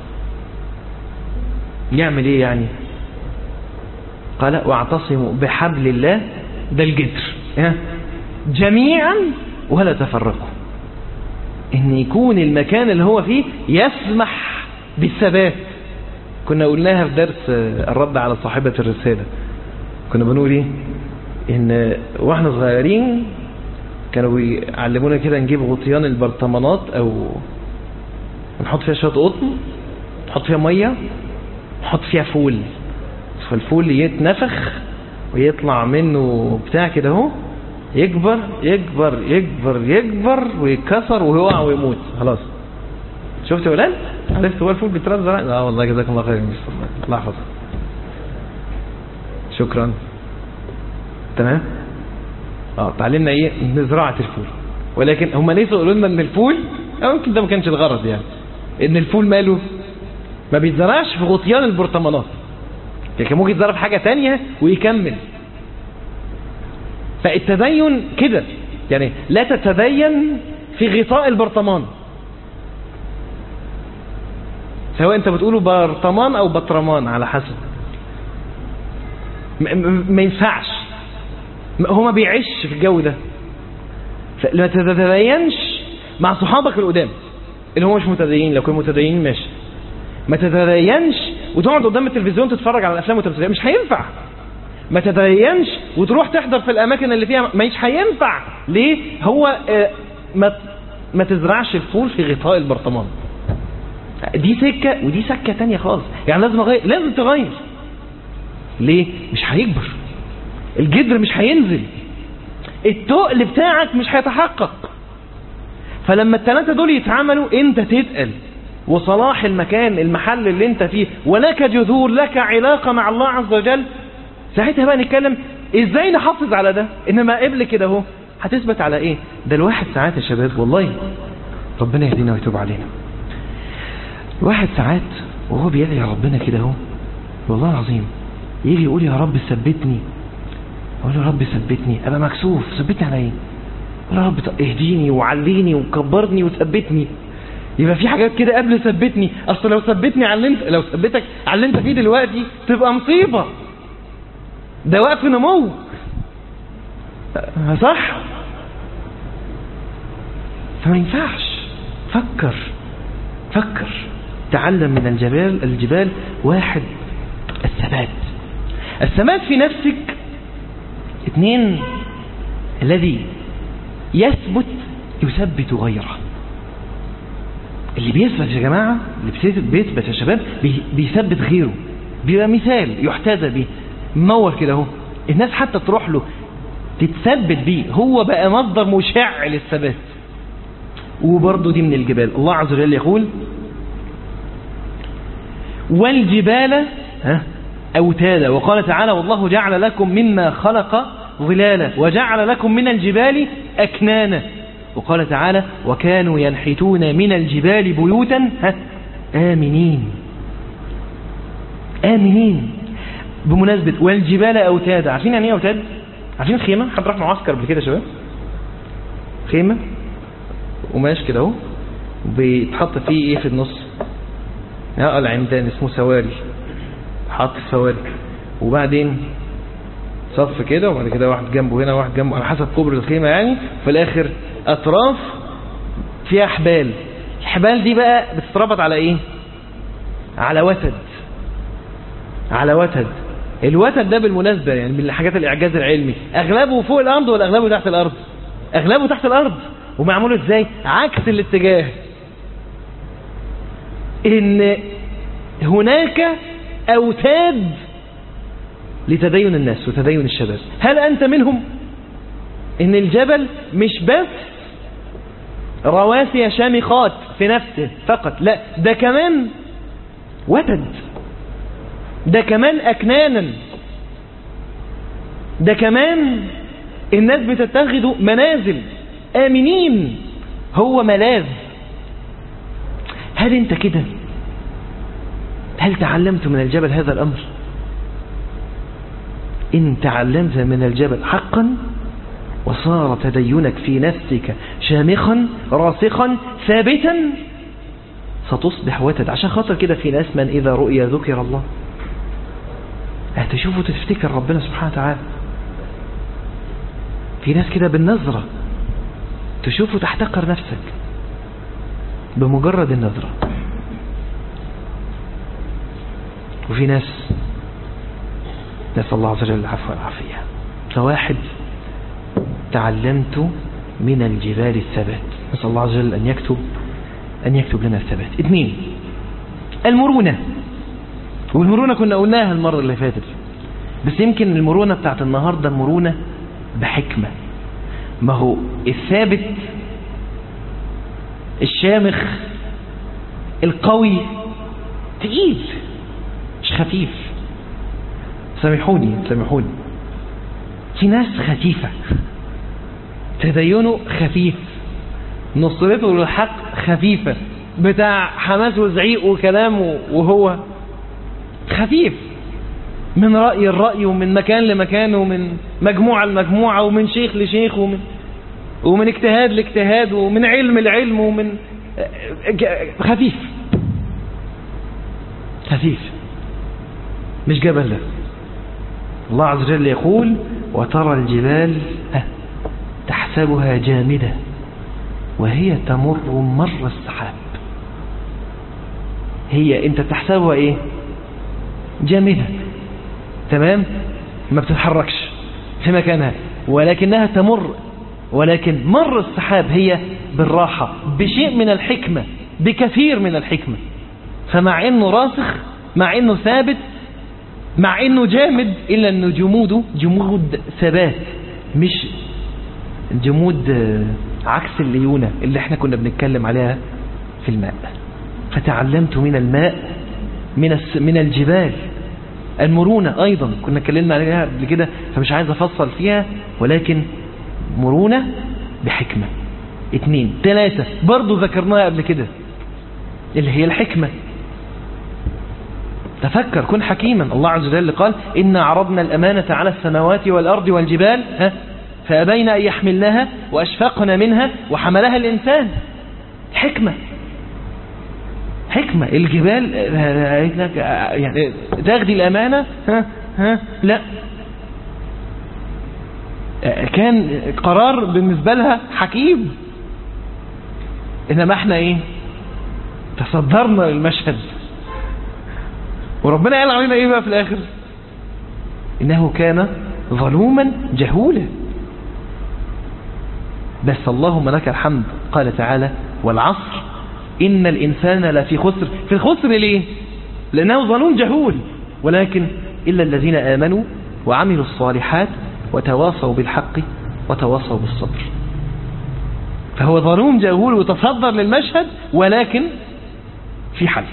يعمل ايه يعني؟ قال واعتصموا بحبل الله، ده الجدر، جميعا ولا تفرقوا. ان يكون المكان اللي هو فيه يسمح بالثبات. كنا قلناها في درس الرد على صاحبة الرسالة، كنا بنقول ايه؟ ان واحنا صغيرين كانوا بيعلمونا كده نجيب غطيان البرطمانات او نحط فيها شوية قطن، نحط فيها مية، نحط فيها فول، فالفول يتنفخ ويطلع منه بتاع كده اهو، يكبر يكبر يكبر يكبر ويتكسر ويقع ويموت. خلاص. شفت يا ولاد؟ عرفت هو الفول بيترزع؟ لا والله جزاكم الله خير. الله يحفظك. شكرا. تمام. تعلمنا ايه؟ زراعة الفول. ولكن هم ليس يقولوا لنا ان الفول، يمكن ده ما كانش الغرض يعني، ان الفول ماله ما بيتزرعش في غطيان البرطمانات، لكن ممكن يتزرع في حاجة تانية ويكمل. فالتدين كده يعني، لا تتدين في غطاء البرطمان، سواء انت بتقوله برطمان او بطرمان على حسب. ما ينفعش، هو ما بيعيش في الجو ده. فما تتدينش مع صحابك القدام اللي هم مش متدينين. لو كانوا متدينين ماشي. ما تتدينش وتقعد قدام التلفزيون تتفرج على الافلام والتمثيليات، مش هينفع. ما تتدينش وتروح تحضر في الاماكن اللي فيها، مش هينفع. ليه؟ هو ما تزرعش الفول في غطاء البرطمان. دي سكة ودي سكة تانية خالص. يعني لازم تغير. ليه؟ مش هيكبر، الجدر مش هينزل، التقل بتاعك مش هيتحقق. فلما ال3 دول يتعملوا، انت تتقل، وصلاح المكان، المحل اللي انت فيه، ولك جذور، لك علاقة مع الله عز وجل، ساعتها بقى نتكلم ازاي نحافظ على ده. انما قبل كده اهو هتثبت على ايه؟ ده الواحد ساعات يا شباب، والله ربنا يهدينا ويتوب علينا، الواحد ساعات وهو بيدعي ربنا كده اهو، والله العظيم يجي يقول يا رب ثبتني، اقول يا رب ثبتني، ابقى مكسوف. ثبتني على ايه؟ يا رب اهديني وعليني وكبرني وثبتني. يبقى في حاجات كده قبل ثبتني. اصل لو ثبتني لو ثبتك على اللي انت فيه دلوقتي تبقى مصيبة، ده وقف نمو، صح؟ فما ينفعش. فكر تعلم من الجبال. 1 الثبات في نفسك. 2 الذي يثبت يثبت غيره. اللي بيثبت يا جماعة، اللي بيثبت يا شباب بيثبت غيره، بيبقى مثال يحتذى به، منور كده اهو، الناس حتى تروح له تتثبت بيه، هو بقى مصدر مشع للثبات. وبرضه دي من الجبال. الله عز وجل يقول والجبال أوتادا، وقال تعالى والله جعل لكم مما خلق ظلالا وجعل لكم من الجبال أكنانا، وقال تعالى وكانوا ينحتون من الجبال بيوتا آمنين. بمناسبة والجبال أوتادا، عارفين يعني ايه أوتاد؟ عارفين خيمة؟ حد راح معسكر قبل كده يا شباب؟ خيمة قماش كده اهو، بيتحط فيه ايه في النص؟ العمدان اسمه سواري، حط سواري، وبعدين صف كده، وبعد كده واحد جنبه هنا واحد جنبه على حسب كبر الخيمة يعني. في الاخر اطراف فيها حبال. الحبال دي بقى بتتربط على ايه؟ على وتد. الوتد ده بالمناسبة يعني من حاجات الاعجاز العلمي، اغلبه فوق الارض ولا اغلبه تحت الارض؟ اغلبه تحت الارض. ومعمول ازاي؟ عكس الاتجاه، ان هناك اوتاد لتدين الناس وتدين الشباب. هل انت منهم؟ ان الجبل مش بس رواسي شامخات في نفسه فقط، لا، ده كمان وتد، ده كمان اكنانا. ده كمان الناس بتتخذوا منازل آمنين، هو ملاذ. هل انت كده؟ هل تعلمت من الجبل هذا الأمر؟ إن تعلمت من الجبل حقا وصار تدينك في نفسك شامخا راسخا ثابتا ستصبح وتد. عشان خاطر كده في ناس من إذا رؤي ذكر الله، هتشوفوا تفتكر ربنا سبحانه وتعالى. في ناس كده بالنظرة تشوفوا تحتقر نفسك بمجرد النظرة. وفي ناس نسأل الله عز وجل العفو والعافية. فواحد تعلمت من الجبال الثبات، نسأل الله عز وجل أن يكتب لنا الثبات. 2 المرونة. والمرونة كنا قلناها المرة اللي فاتت، بس يمكن المرونة بتاعت النهاردة مرونة بحكمة. ما هو الثابت الشامخ القوي تقيل مش خفيف. سامحوني في ناس خفيفة، تدينه خفيف، نصرته للحق خفيفة، بتاع حماس وزعيق وكلام وهو خفيف، من رأي لرأي ومن مكان لمكان ومن مجموعة لمجموعة ومن شيخ لشيخ ومن اجتهاد لاجتهاد ومن علم لعلم ومن خفيف مش جبل. ده الله عز وجل يقول وترى الجبال تحسبها جامدة وهي تمر مر السحاب. هي انت تحسبها ايه؟ جامدة، تمام، ما بتتحركش في مكانها، ولكنها تمر، ولكن مر السحاب هي بالراحة، بشيء من الحكمة، بكثير من الحكمة. فمع انه راسخ، مع انه ثابت، مع انه جامد، الا انه جمود ثبات، مش جمود عكس الليونة اللي احنا كنا بنتكلم عليها في الماء. فتعلمت من الماء من الجبال المرونة ايضا كنا اتكلمنا عليها قبل كده، فمش عايز افصل فيها، ولكن مرونة بحكمة. 2 3 برضو ذكرناها قبل كده، اللي هي الحكمة. تفكر، كن حكيما. الله عز وجل قال إنا عرضنا الأمانة على السماوات والأرض والجبال فأبين أن يحملناها وأشفقنا منها وحملها الإنسان. حكمة الجبال يعني تاخدي الأمانة لا، كان قرار بالنسبة لها حكيم، إنما احنا ايه؟ تصدرنا للمشهد. وربنا قال علينا ايه بقى في الآخر؟ إنه كان ظلوما جهولا. بس اللهم لك الحمد، قال تعالى والعصر إن الإنسان لفي خسر. في الخسر ليه؟ لأنه ظلوم جهول، ولكن إلا الذين آمنوا وعملوا الصالحات وتواصوا بالحق وتواصوا بالصبر. فهو ظلوم جهول وتصدر للمشهد، ولكن في حل.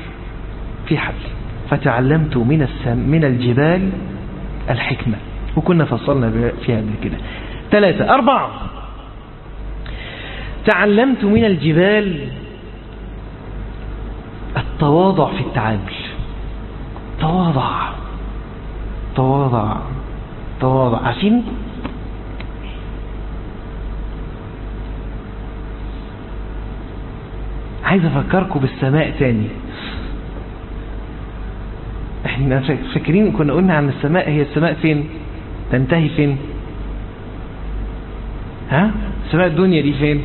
فتعلمت من الجبال الحكمة، وكنا فصلنا فيها قبل كده. 3 4 تعلمت من الجبال التواضع في التعامل. تواضع عشان عايز افكركم بالسماء تاني. احنا فاكرين كنا قلنا عن السماء، هي السماء فين؟ تنتهي فين؟ السماء الدنيا دي فين؟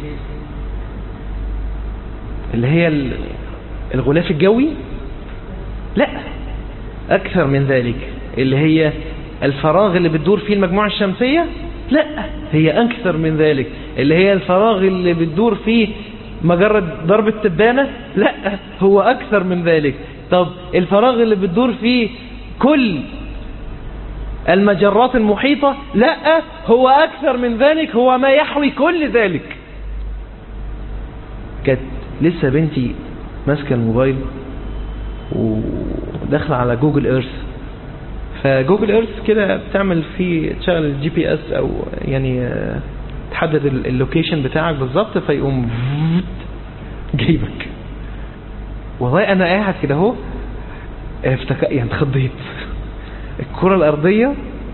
اللي هي الغلاف الجوي؟ لا، اكثر من ذلك، اللي هي الفراغ اللي بتدور فيه المجموعة الشمسية. لا، هي اكثر من ذلك، اللي هي الفراغ اللي بتدور فيه مجرد ضرب التبانة. لا، هو اكثر من ذلك. طب الفراغ اللي بتدور فيه كل المجرات المحيطة؟ لا، هو اكثر من ذلك، هو ما يحوي كل ذلك. كانت لسه بنتي ماسكه الموبايل وداخله على جوجل ايرث، فجوجل ايرث كده بتعمل فيه تشغل الجي بي اس او يعني تحدد اللوكيشن بتاعك بالظبط فيقوم جايبك. والله انا قاعد كده اهو يعني اتخضيت. الكرة الارضية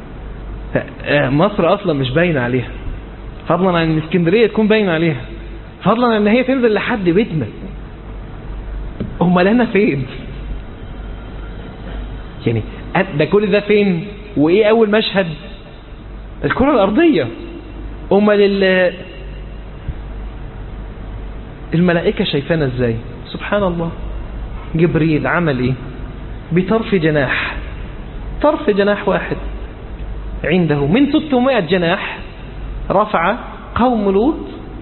مصر اصلا مش باين عليها، فضلا عن اسكندرية تكون باين عليها، فضلا عن ان هي تنزل لحد بيتنا. امال انا فين؟ يعني ده كل ده فين؟ وايه اول مشهد؟ الكرة الارضية. امال الملائكة شايفانا ازاي؟ سبحان الله. جبريل عمل ايه؟ بطرف جناح، طرف جناح واحد عنده من 600 جناح رفع قوم لوط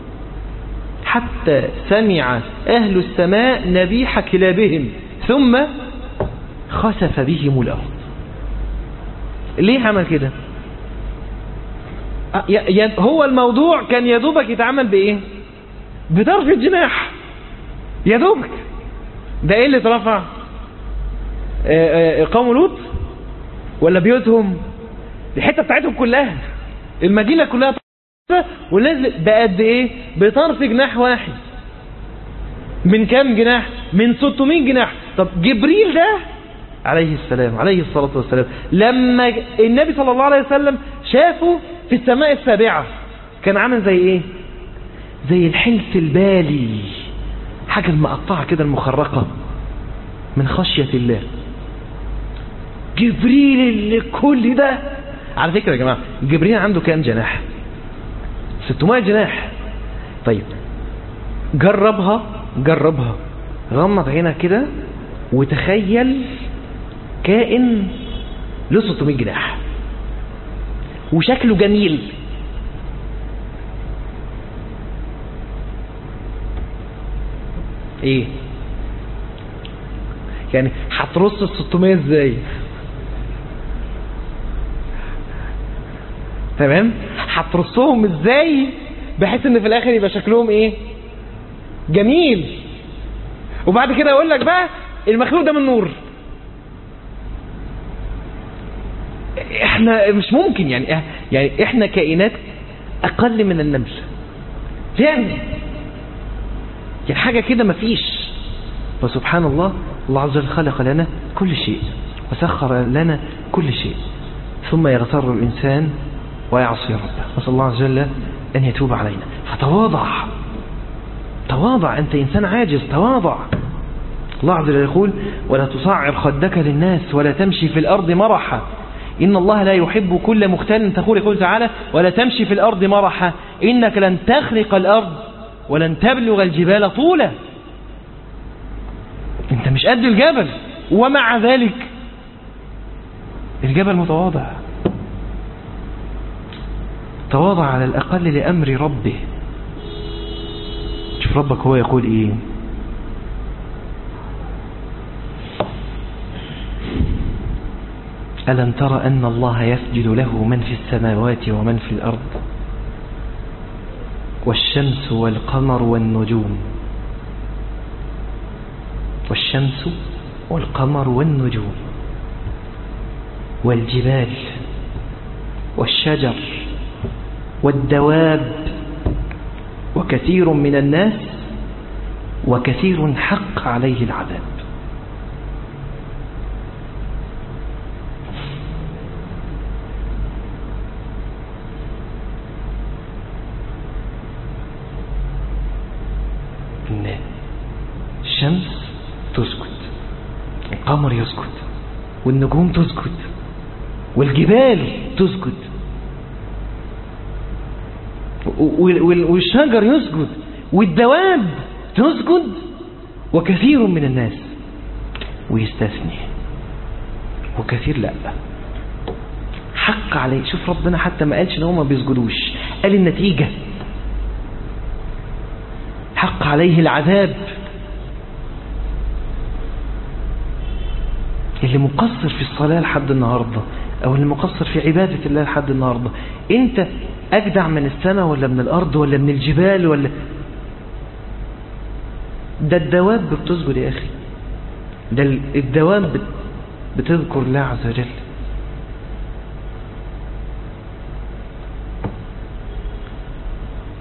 حتى سمع أهل السماء نبيح كلابهم ثم خسف بهم الأرض. ليه عمل كده؟ هو الموضوع كان يدوبك يتعمل بإيه؟ بطرف الجناح يدوبك. ده إيه اللي اترفع؟ قوم لوط ولا بيوتهم؟ الحتة بتاعتهم كلها، المدينة كلها ونزل بقد ايه؟ بطرف جناح واحد. من كام جناح؟ من 600 جناح. طب جبريل ده عليه السلام عليه الصلاة والسلام لما النبي صلى الله عليه وسلم شافه في السماء السابعة كان عامل زي ايه؟ زي الحلف البالي، حاجة المقطعة كده المخرقة من خشية الله. جبريل اللي كل ده، على فكرة يا جماعة جبريل عنده كام جناح؟ 600 جناح. طيب جربها غمض عينك كده وتخيل كائن له 600 جناح وشكله جميل. ايه يعني هترص ال 600 ازاي؟ تمام؟ هترصهم ازاي بحيث ان في الاخر يبقى شكلهم ايه؟ جميل. وبعد كده اقول لك بقى المخلوق ده من نور. احنا مش ممكن يعني احنا كائنات اقل من النمل يعني حاجة كده مفيش. وسبحان الله، الله عز وجل خلق لنا كل شيء وسخر لنا كل شيء ثم يغتر الإنسان ويعصي ربه. نسأل الله عز وجل أن يتوب علينا. فتواضع، أنت إنسان عاجز، تواضع. الله عز وجل يقول ولا تصعر خدك للناس ولا تمشي في الأرض مرحا إن الله لا يحب كل مختال فخور. يقول تعالى ولا تمشي في الأرض مرحا إنك لن تخرق الأرض ولن تبلغ الجبال طولا. انت مش قد الجبل ومع ذلك الجبل متواضع، تواضع على الأقل لأمر ربه. شوف ربك هو يقول ايه؟ ألم ترى أن الله يسجد له من في السماوات ومن في الأرض والشمس والقمر والنجوم. والشمس والقمر والنجوم والجبال والشجر والدواب وكثير من الناس وكثير حق عليه العذاب. الشمس تسكت، القمر يسكت، والنجوم تسكت، والجبال تسكت، والشجر يسكت، والدواب تسكت، وكثير من الناس ويستثني وكثير لا. حق عليه. شوف ربنا حتى ما قالش ان هم ما بيسجدوش، قال النتيجة حق عليه العذاب. اللي مقصر في الصلاة لحد النهاردة او اللي مقصر في عبادة الله لحد النهاردة، انت اجدع من السماء ولا من الارض ولا من الجبال ولا؟ ده الدواب بتسجد يا اخي، ده الدواب بتذكر الله عز وجل.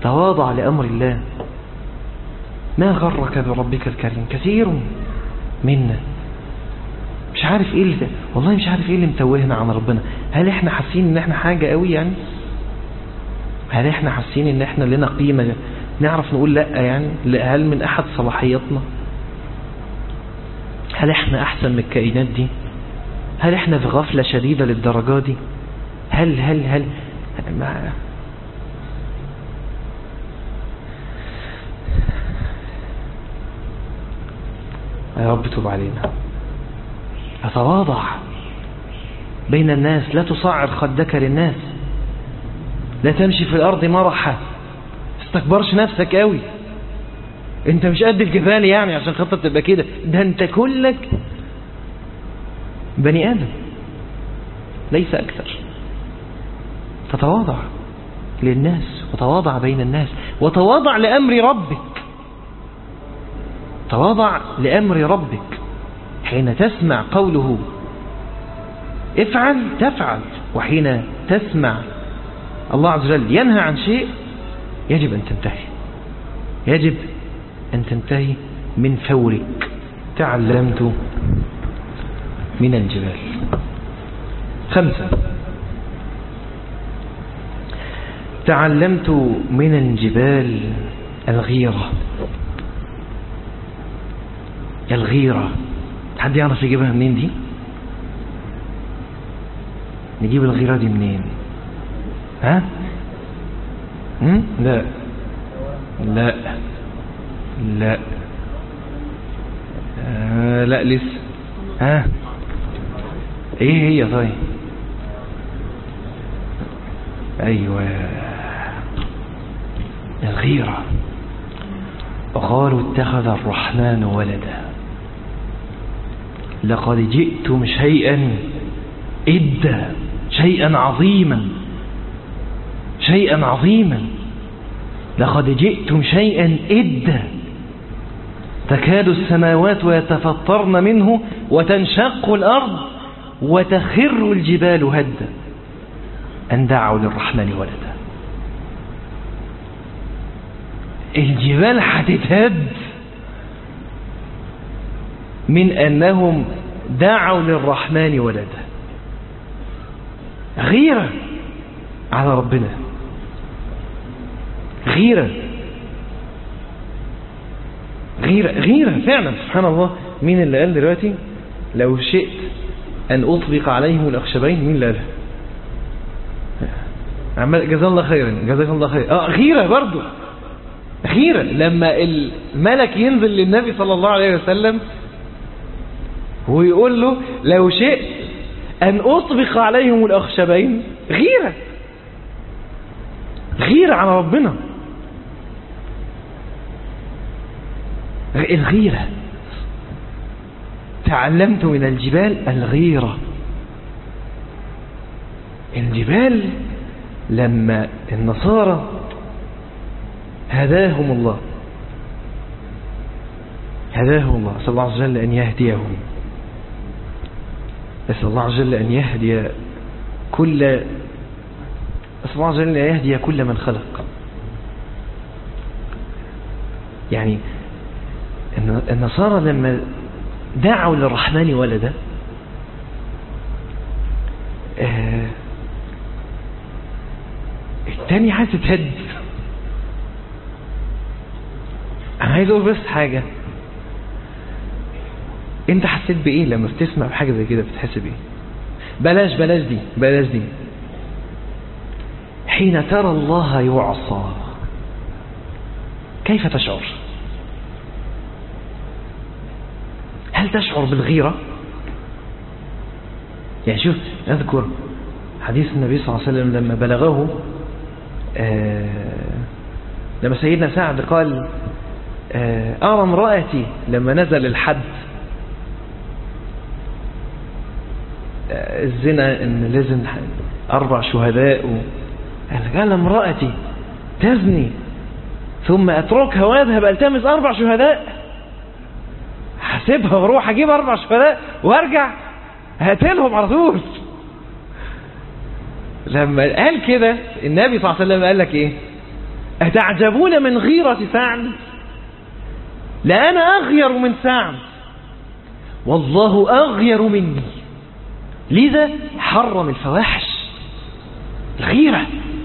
تواضع لأمر الله. ما غرك بربك الكريم؟ كثير منا مش عارف ايه والله مش عارف ايه اللي متوهنا عن ربنا. هل احنا حاسين ان احنا حاجة قوي يعني؟ هل احنا حاسين ان احنا لنا قيمة نعرف نقول لا يعني؟ هل من احد صلاحياتنا؟ هل احنا احسن من الكائنات دي؟ هل احنا في غفلة شديدة للدرجة دي؟ هل يا رب توب علينا. اتواضع بين الناس، لا تصعر خدك للناس، لا تمشي في الارض مرحا، تستكبرش نفسك قوي، انت مش قد الجبال يعني عشان خاطر تبقى كده، ده انت كلك بني ادم ليس اكثر. فتواضع للناس وتواضع بين الناس وتواضع لامر ربك. تواضع لامر ربك حين تسمع قوله افعل تفعل، وحين تسمع الله عز وجل ينهى عن شيء يجب أن تنتهي، يجب أن تنتهي من فورك. تعلمت من الجبال. 5. تعلمت من الجبال الغيرة. الغيرة حد يعرف يجيبها منين دي؟ نجيب الغيرة دي منين؟ ها؟ لا لا لا لا لسه. ها ايه هي طيب؟ ايوه الغيرة. وقالوا اتخذ الرحمن ولدا لقد جئتم شيئا إدا، شيئا عظيما، شيئا عظيما، لقد جئتم شيئا إدا تكاد السماوات ويتفطرن منه وتنشق الأرض وتخر الجبال هدا أن دعوا للرحمن ولدا. الجبال هتتهد من أنهم دعوا للرحمن ولدا. غيرة على ربنا، غيرة غيرة غيرة فعلا. سبحان الله، مين اللي قال دلوقتي لو شئت أن أطبق عليهم الأخشبين؟ مين اللي قالها؟ جزاه الله خيرا، جزاك الله خيرا. غيرة برضو، غيرة لما الملك ينزل للنبي صلى الله عليه وسلم ويقول له لو شئت أن أطبق عليهم الأخشبين. غيرة، غيرة على ربنا. الغيرة. تعلمت من الجبال الغيرة. الجبال لما النصارى هداهم الله، هداهم الله، أسأل الله عز وجل أن يهديهم، أسأل الله عز وجل أن يهدي كل، أسأل الله عز وجل أن يهدي كل من خلق. يعني النصارى لما دعوا للرحمن ولدا الثاني عايز تتهد. أنا عايز أقول بس حاجة، أنت حسيت بإيه لما بتسمع بحاجة زي كده؟ بتحس بإيه؟ بلاش دي. حين ترى الله يعصى كيف تشعر؟ هل تشعر بالغيرة؟ يعني شوف، أذكر حديث النبي صلى الله عليه وسلم لما بلغه لما سيدنا سعد قال أرى امرأتي لما نزل الحد الزنا إن لازم 4 شهداء، قال امرأتي تزني ثم أتركها وأذهب ألتمس 4 شهداء؟ هسيبها واروح أجيب 4 شهداء وارجع هقتلهم على طول. لما قال كده النبي صلى الله عليه وسلم قال لك إيه؟ أتعجبون من غيرة سعد؟ لأنا أغير من سعد والله أغير مني، لذا حرم الفواحش. الغيرة،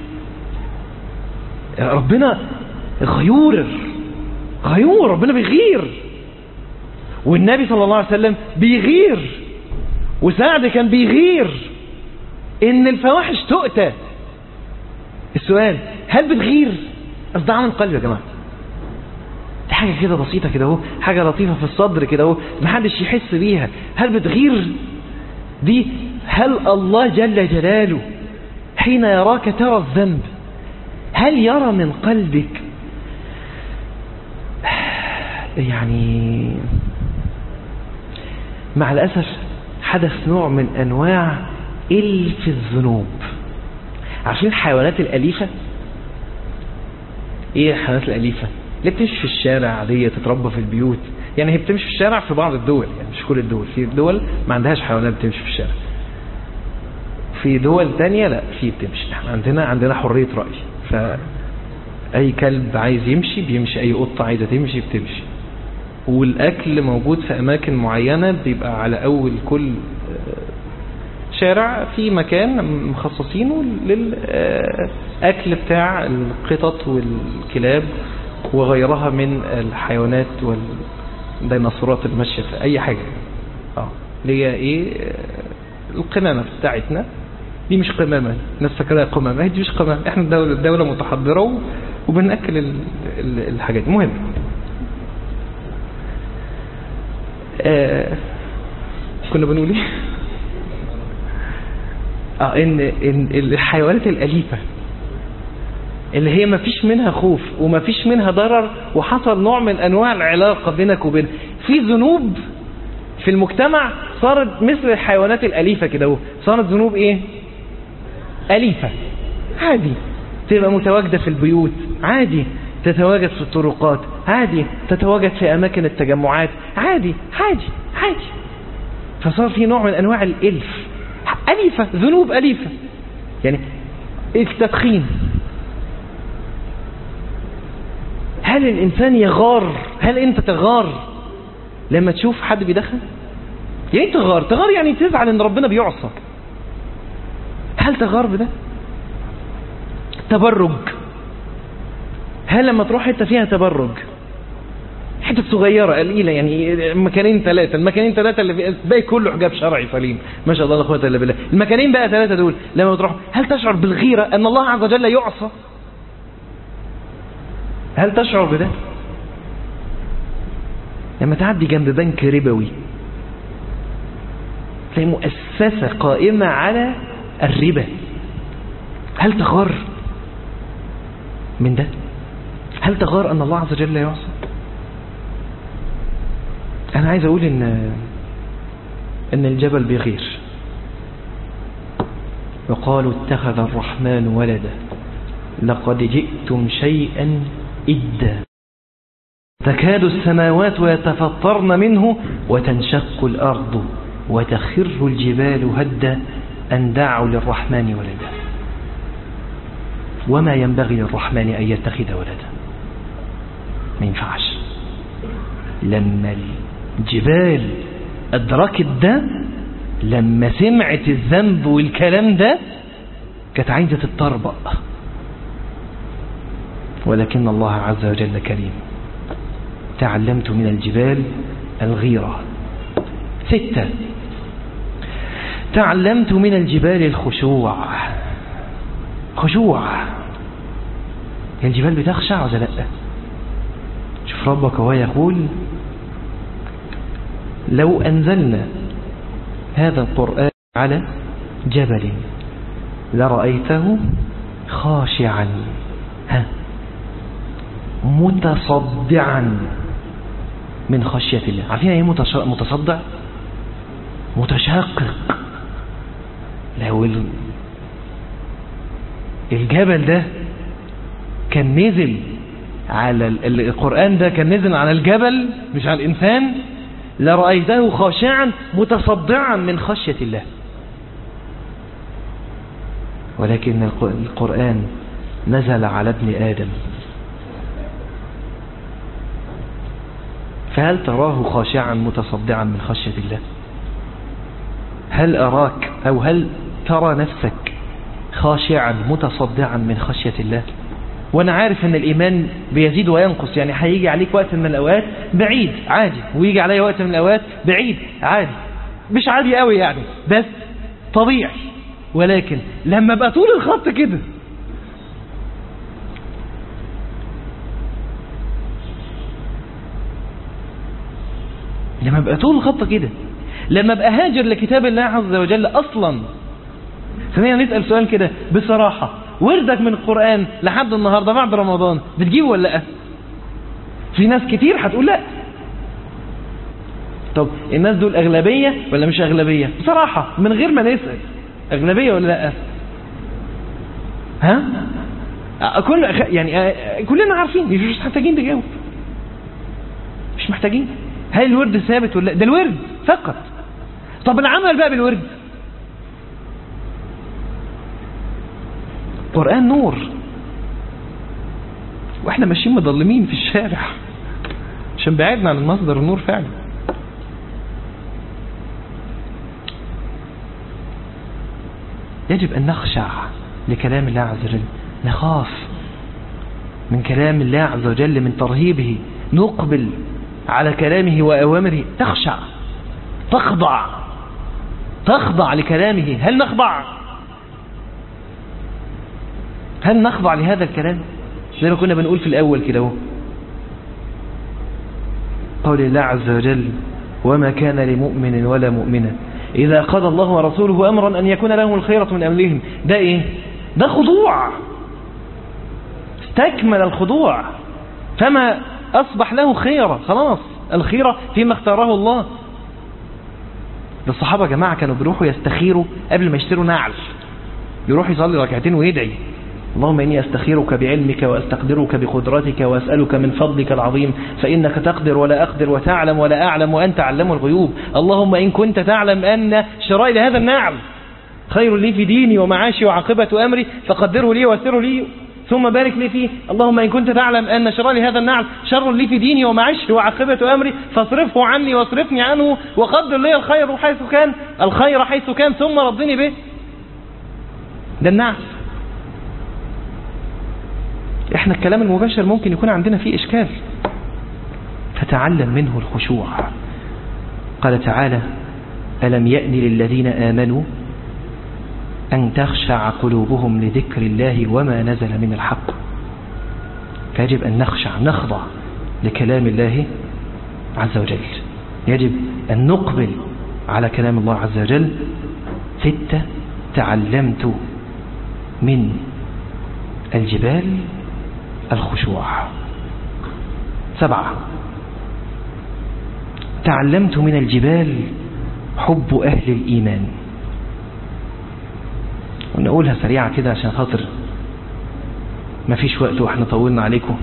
ربنا غيور، ربنا بيغير، والنبي صلى الله عليه وسلم بيغير، وسعد كان بيغير ان الفواحش تؤتى. السؤال، هل بتغير؟ اصل ده عمل قلب يا جماعه، دي حاجه كده بسيطه كده اهو، حاجه لطيفه في الصدر كده اهو، محدش يحس بيها. هل بتغير دي؟ هل الله جل جلاله حين يراك ترى الذنب هل يرى من قلبك يعني مع الأسف حدث نوع من أنواع إلف الذنوب. عارفين الحيوانات الأليفة؟ إيه الحيوانات الأليفة؟ اللي بتمشي في الشارع عادية، تتربى في البيوت. يعني هي بتمشي في الشارع في بعض الدول، يعني مش كل الدول، في دول ما عندهاش حيوانات بتمشي في الشارع، في دول تانية لا في بتمشي. عندنا حرية رأي، فأي كلب عايز يمشي بيمشي، أي قطة عايزة تمشي بتمشي، والأكل موجود في أماكن معينة، بيبقى على أول كل شارع في مكان مخصصينه للأكل بتاع القطط والكلاب وغيرها من الحيوانات والديناصورات الماشية في أي حاجة. اللي هي إيه؟ القمامة بتاعتنا دي مش قمامة، الناس فاكرها قمامة، دي مش قمامة. احنا دولة متحضرة وبنأكل الحاجات دي. مهم، كنا بنقول ايه؟ ان الحيوانات الأليفة اللي هي ما فيش منها خوف وما فيش منها ضرر، وحصل نوع من انواع العلاقة بينك وبين في ذنوب في المجتمع صارت مثل الحيوانات الأليفة كده، صارت ذنوب ايه؟ أليفة، عادي تبقى متواجدة في البيوت، عادي تتواجد في الطرقات، عادي تتواجد في أماكن التجمعات، عادي. فصار في نوع من أنواع الإلف، أليفة، ذنوب أليفة. يعني التدخين، هل الإنسان يغار؟ هل أنت تغار لما تشوف حد بيدخن؟ يعني تغار يعني تزعل ان ربنا بيعصى. هل تغار بده؟ تبرج، هل لما تروح حته فيها تبرج، حته صغيره قليله، يعني مكانين ثلاثه، المكانين ثلاثه اللي باقي كله حجاب شرعي سليم ما شاء الله لا قوه الا بالله، المكانين بقى ثلاثه دول لما تروح، هل تشعر بالغيره ان الله عز وجل يعصى؟ هل تشعر بده؟ لما تعدي جنب بنك ربوي تلاقي مؤسسة قائمة على الربا، هل تغار من ده؟ هل تغار أن الله عز وجل يعصى؟ أنا عايز أقول إن الجبل بيغير. وقالوا اتخذ الرحمن ولدا لقد جئتم شيئا إدا تكاد السماوات ويتفطرن منه وتنشق الأرض وتخر الجبال هدا أن دعوا للرحمن ولدا وما ينبغي للرحمن أن يتخذ ولدا. ما ينفعش. لما الجبال أدركت ده، لما سمعت الذنب والكلام ده، كانت عايزة تتطربق، ولكن الله عز وجل كريم. تعلمت من الجبال الغيرة. 6. تعلمت من الجبال الخشوع. خشوع، الجبال بتخشع ولا لا؟ شوف ربك وهو يقول لو أنزلنا هذا القرآن على جبل لرأيته خاشعا متصدعا من خشية الله. عارفين ايه متصدع؟ متشقق. لو الجبل ده كان نزل على القرآن ده كان نزل على الجبل مش على الإنسان، لرأيته خاشعا متصدعا من خشية الله. ولكن القرآن نزل على ابن آدم فهل تراه خاشعا متصدعا من خشية الله؟ هل أراك أو هل ترى نفسك خاشعا متصدعا من خشية الله؟ وأنا عارف أن الإيمان بيزيد وينقص، يعني هيجي عليك وقت من الأوقات بعيد عادي، ويجي علي وقت من الأوقات بعيد عادي، مش عادي قوي يعني بس طبيعي. ولكن لما بقى طول الخط كده، لما بقى طول الخط كده، لما بقى هاجر لكتاب الله عز وجل أصلا. خلينا نسأل سؤال كده بصراحة، وردك من القرآن لحد النهاردة بعد رمضان بتجيبه ولا لا؟ في ناس كتير هتقول لا. طب الناس دول أغلبية ولا مش أغلبية؟ بصراحة من غير ما نسأل، أغلبية ولا لا؟ ها؟ يعني كلنا عارفين، مش محتاجين تجاوب، مش محتاجين. هل الورد ثابت ولا لا؟ ده الورد فقط. طب العمل بقى بالورد، القرآن نور واحنا ماشيين مظلمين في الشارع عشان بعدنا عن المصدر النور فعلا. يجب أن نخشع لكلام الله عز وجل، نخاف من كلام الله عز وجل، من ترهيبه، نقبل على كلامه وأوامره، تخشع، تخضع لكلامه. هل نخضع؟ هل نخضع لهذا الكلام؟ زي ما كنا بنقول في الأول كده، قول الله عز وجل: وما كان لمؤمن ولا مؤمنة إذا قضى الله ورسوله أمرا أن يكون لهم الخيرة من أمرهم. ده إيه؟ ده خضوع، استكمل الخضوع، فما أصبح له خيرة، خلاص الخيرة فيما اختاره الله. الصحابة جماعة كانوا بيروحوا يستخيروا قبل ما يشتروا نعل، يروح يصلي ركعتين ويدعي: اللهم إني أستخيرك بعلمك وأستقدرك بقدرتك وأسألك من فضلك العظيم فإنك تقدر ولا أقدر وتعلم ولا أعلم وأنت علم الغيوب. اللهم إن كنت تعلم أن شرائي لهذا النعل خير لي في ديني ومعاشي وعاقبة أمري فقدره لي ويسره لي ثم بارك لي فيه. اللهم إن كنت تعلم أن شرائي لهذا النعل شر لي في ديني ومعاشي وعاقبة أمري فاصرفه عني واصرفني عنه وقدر لي الخير حيث كان ثم رضني به. ده النعل. احنا الكلام المباشر ممكن يكون عندنا فيه إشكال، فتعلم منه الخشوع. قال تعالى: ألم يأن للذين آمنوا أن تخشع قلوبهم لذكر الله وما نزل من الحق. فيجب أن نخشع، نخضع لكلام الله عز وجل، يجب أن نقبل على كلام الله عز وجل. 6. تعلمت من الجبال الخشوع. 7. تعلمت من الجبال حب أهل الإيمان. ونقولها سريعة كده عشان خاطر ما فيش وقت واحنا طولنا عليكم.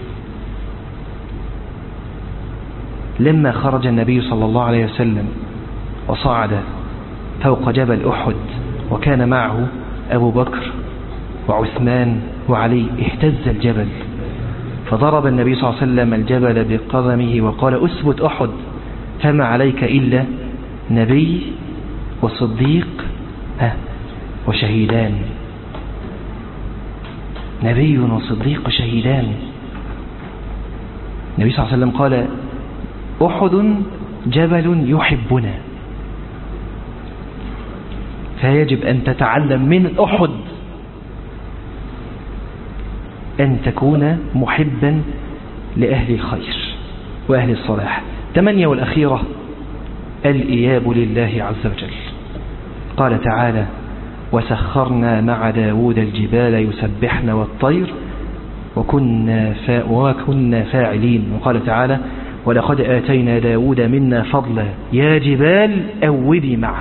لما خرج النبي صلى الله عليه وسلم وصعد فوق جبل أحد وكان معه أبو بكر وعثمان وعلي، اهتز الجبل، فضرب النبي صلى الله عليه وسلم الجبل بقدمه وقال: أثبت أحد فما عليك إلا نبي وصديق وشهيدان. نبي وصديق وشهيدان. النبي صلى الله عليه وسلم قال: أحد جبل يحبنا. فيجب أن تتعلم من أحد أن تكون محبا لأهل الخير وأهل الصلاح. 8 والأخيرة: الإياب لله عز وجل. قال تعالى: وسخرنا مع داود الجبال يسبحن والطير وكنا فاعلين. وقال تعالى: ولقد آتينا داود منا فضلا يا جبال أوبي معه.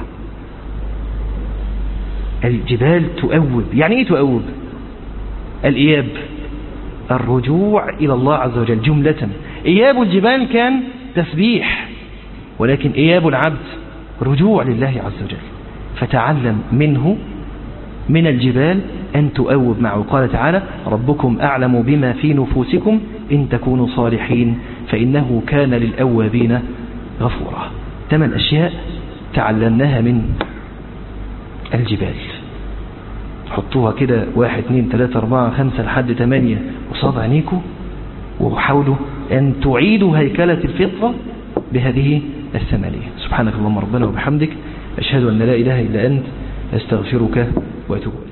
الجبال تؤوب. يعني ايه تؤوب؟ الإياب الرجوع إلى الله عز وجل جملة. إياب الجبال كان تسبيح، ولكن إياب العبد رجوع لله عز وجل. فتعلم منه من الجبال أن تؤوب معه. قال تعالى: ربكم أعلم بما في نفوسكم إن تكونوا صالحين فإنه كان للأوابين غفورا. 8 أشياء تعلمناها من الجبال. حطوها كده 1 2 3 4 5 لحد 8 قصاد عينيكم، وحاولوا أن تعيدوا هيكلة الفطرة بهذه 8. سبحانك اللهم ربنا وبحمدك، أشهد أن لا إله إلا أنت، أستغفرك وأتوب إليك.